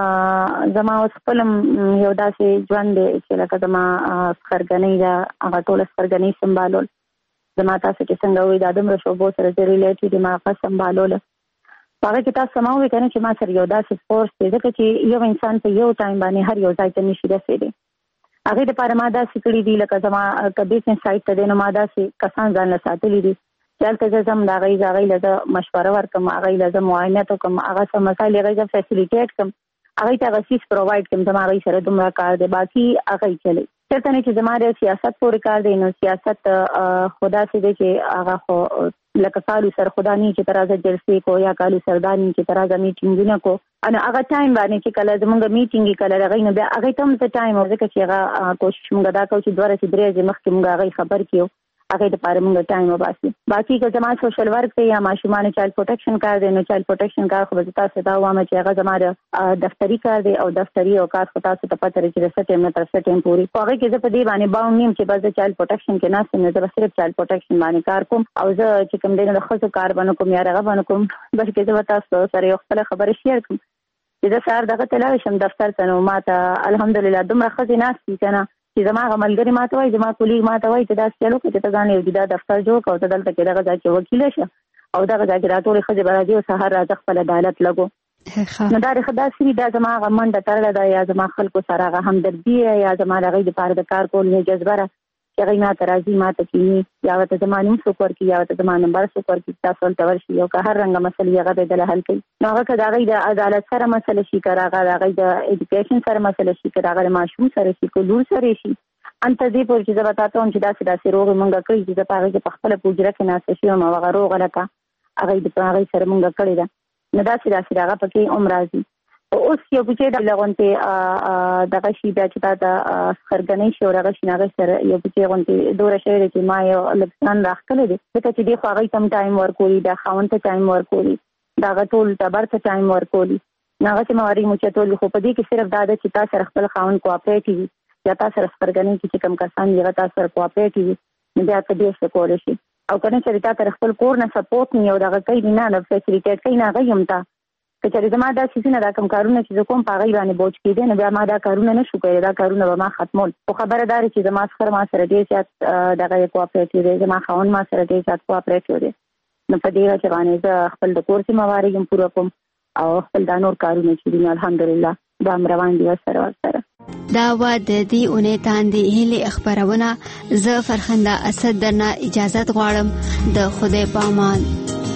لکه زما اوس خپل یو داسې ژوند دی چې لکه زما خرګنۍ ده، هغه ټوله خرګنۍ سمبالول. زما تاسو چې څنګه وایي دا دومره شعبو سره چې ریلیټډ دي ما هغه سمبالوله. په هغه کې تاسو ما وایي که نه چې ما سره یو داسې فورس دی ځکه چې یو انسان په یو ټایم باندې هر یو ځای ته نشي رسېدی. هغې دپاره ما داسې کړي دي لکه زما که بزنس سایټ ته دی نو ما داسې کسان ځان له ساتلي دي چې هلته زه ځم د هغوی له زه مشوره ورکړم، هغوی له زه معاینت وکړم، هغه څه مسایل هغوی زه فیسیلیټیټ کړم، هغوی ته هغه څیز پرووایډ کړم. زما هغوی سره دومره کار دی، باقي هغوی چلی. چېرته نه چې زما د سیاست پورې کار دی نو سیاست خو داسې دی چې هغه خو لکه کالو سر خدا نه چې ته راځه جلسې کو یا کالو سردار نه چې ته راځه میټینګونه کو. نو هغه ټایم باندې چې کله زمونږ میټینګ کله هغوی نو بیا هغوی ته هم څه ټایم و ځکه چې هغه کوشش مونږ دا کوو چې 2 ورځې 3 ورځې مخکې مونږ هغوی خبر کړو، هغې دپاره مونږ ټایم وباسي. باقي که زما سوشل ورک دی یا ماشومانو چایلډ پروټیکشن کار دی نو چایلډ پروټیکشن کار خو به زه تاسو ته وایم چې هغه زما د دفتري کار دی او دفتري اوقات خو تاسو ته پته لري چې د څه ټایم نه تر څه ټایم پورې. په هغې کې زه په دې باندې باونډ یم چې بس زه چایلډ پروټیکشن کې ناست یم نو زه به صرف چایلډ پروټیکشن باندې کار کوم او زه چې کوم دی نو د ښځو کار به نه کوم یا هغه به نه کوم، بلکې زه به تاسو سره یو خپله خبره شیر کوم چې زه سهار دغه ته لاړ شم دفتر ته نو ما ته الحمدلله دومره ښځې ناست دي که نه چې زما هغه ملګري ما ته وایي، زما کولیګ ما ته وایي چې داسې چل وکړه چې ته ځان یو جدا دفتر جوړ کړه او ته دلته کې دغه ځای کې وکیله شه او دغه ځای کې دا ټولې ښځې به راځي او سهار راځه خپل عدالت لګو. نو دا داسې وي دا زما هغه منډه تړله ده یا زما خلکو سره هغه همدردي یا زما د هغوی دپاره د کار کولو جذبه ده چې هغوی ما ته راځي، ما ته کښېني، یا ورته زما نوم څوک ورکړي یا ورته زما نمبر څوک ورکړي، تاسو هلته ورشي او که هر رنګه مسلې هغه به دله حل کوي. نو هغه که د هغوی د عدالت سره مسله شي، که هغه د هغوی د ایډوکیشن سره مسله شي، که هغه د ماشوم سره شي، که لور سره شي، انته دې پورې چې زه به تاته وایم چې داسې روغې مونږ کړي چې زه په هغې کې په خپله په حجره کې ناسته شوې یم او هغه روغه لکه هغوی سره مونږ کړې ده نو داسې د هغه پکې هم راځي. اوس یو کوچې د غونډې دغه شي بیا چې تا د خرګنۍ شي او هغه شي هغه سره یو کوچې غونډې دوره شوې ده چې ما یو لږ ځان راښکلی دی ځکه چې دې خو هغوی ته هم ټایم ورکولي، د خاوند ته ټایم ورکولي، د هغه ټول ټبر ته ټایم ورکولي، نو هغه چې مواري موچتولي. خو په دې کې صرف دا ده چې تا سره خپل خاوند کوآپریټ وي یا تا سره خرګنۍ کې چې کوم کسان دي هغه تا سره کوآپریټ وي نو بیا ته ډېر څه کولی شي. او که نه چېرې تا سره خپل کور نه سپورټ نه او دغه کوي نه فیسیلیټیټ کوي نه هغوی هم ته که چېرې زما دا څیزونه دا کوم کارونه چې زه کوم په هغوی باندې بوج کېدی نو بیا ما دا کارونه نه شو کولی، دا کارونه به ما ختمول. خو خبره دا ده چې زما څخه ما سره ډېر زیات دغه کوآپریټ دی، زما خاوند ما سره ډېر زیات کوآپریټ دی. نو په دې وجه باندې زه خپل د کور ذمهواري هم پوره کوم او خپل دا نور کارونه چې دي نو الحمدلله دا هم روان دي ورسره. دا و د دې اونۍ تاندې هیلې خپرونه. زه فرخنده اسد درنه اجازت غواړم. د خدای په امان.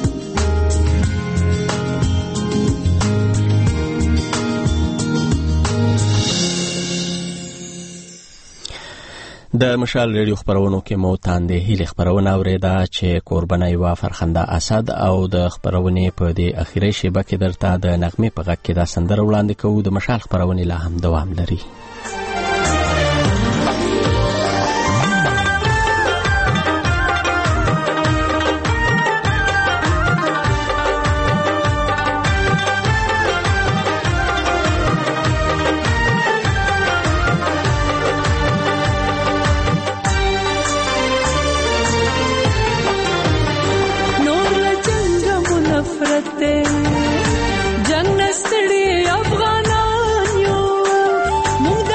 د مشال ریډیو خبرونو کې مو تاندې هیلې خبرونه اوریده چې کوربنه یوه فرخنده اسد او د خبرونې په دې اخیری شیبه کې درته د نغمې په غږ کې دا سندره وړاندې کوو. د مشال خبرونې لا هم دوام لري. جنگ نستړي افغانان یو موږ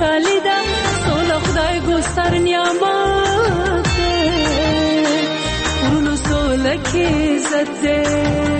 خوشحالی ده سوله خدای ګوستر نعمت ده ورونو سوله کې عزت ده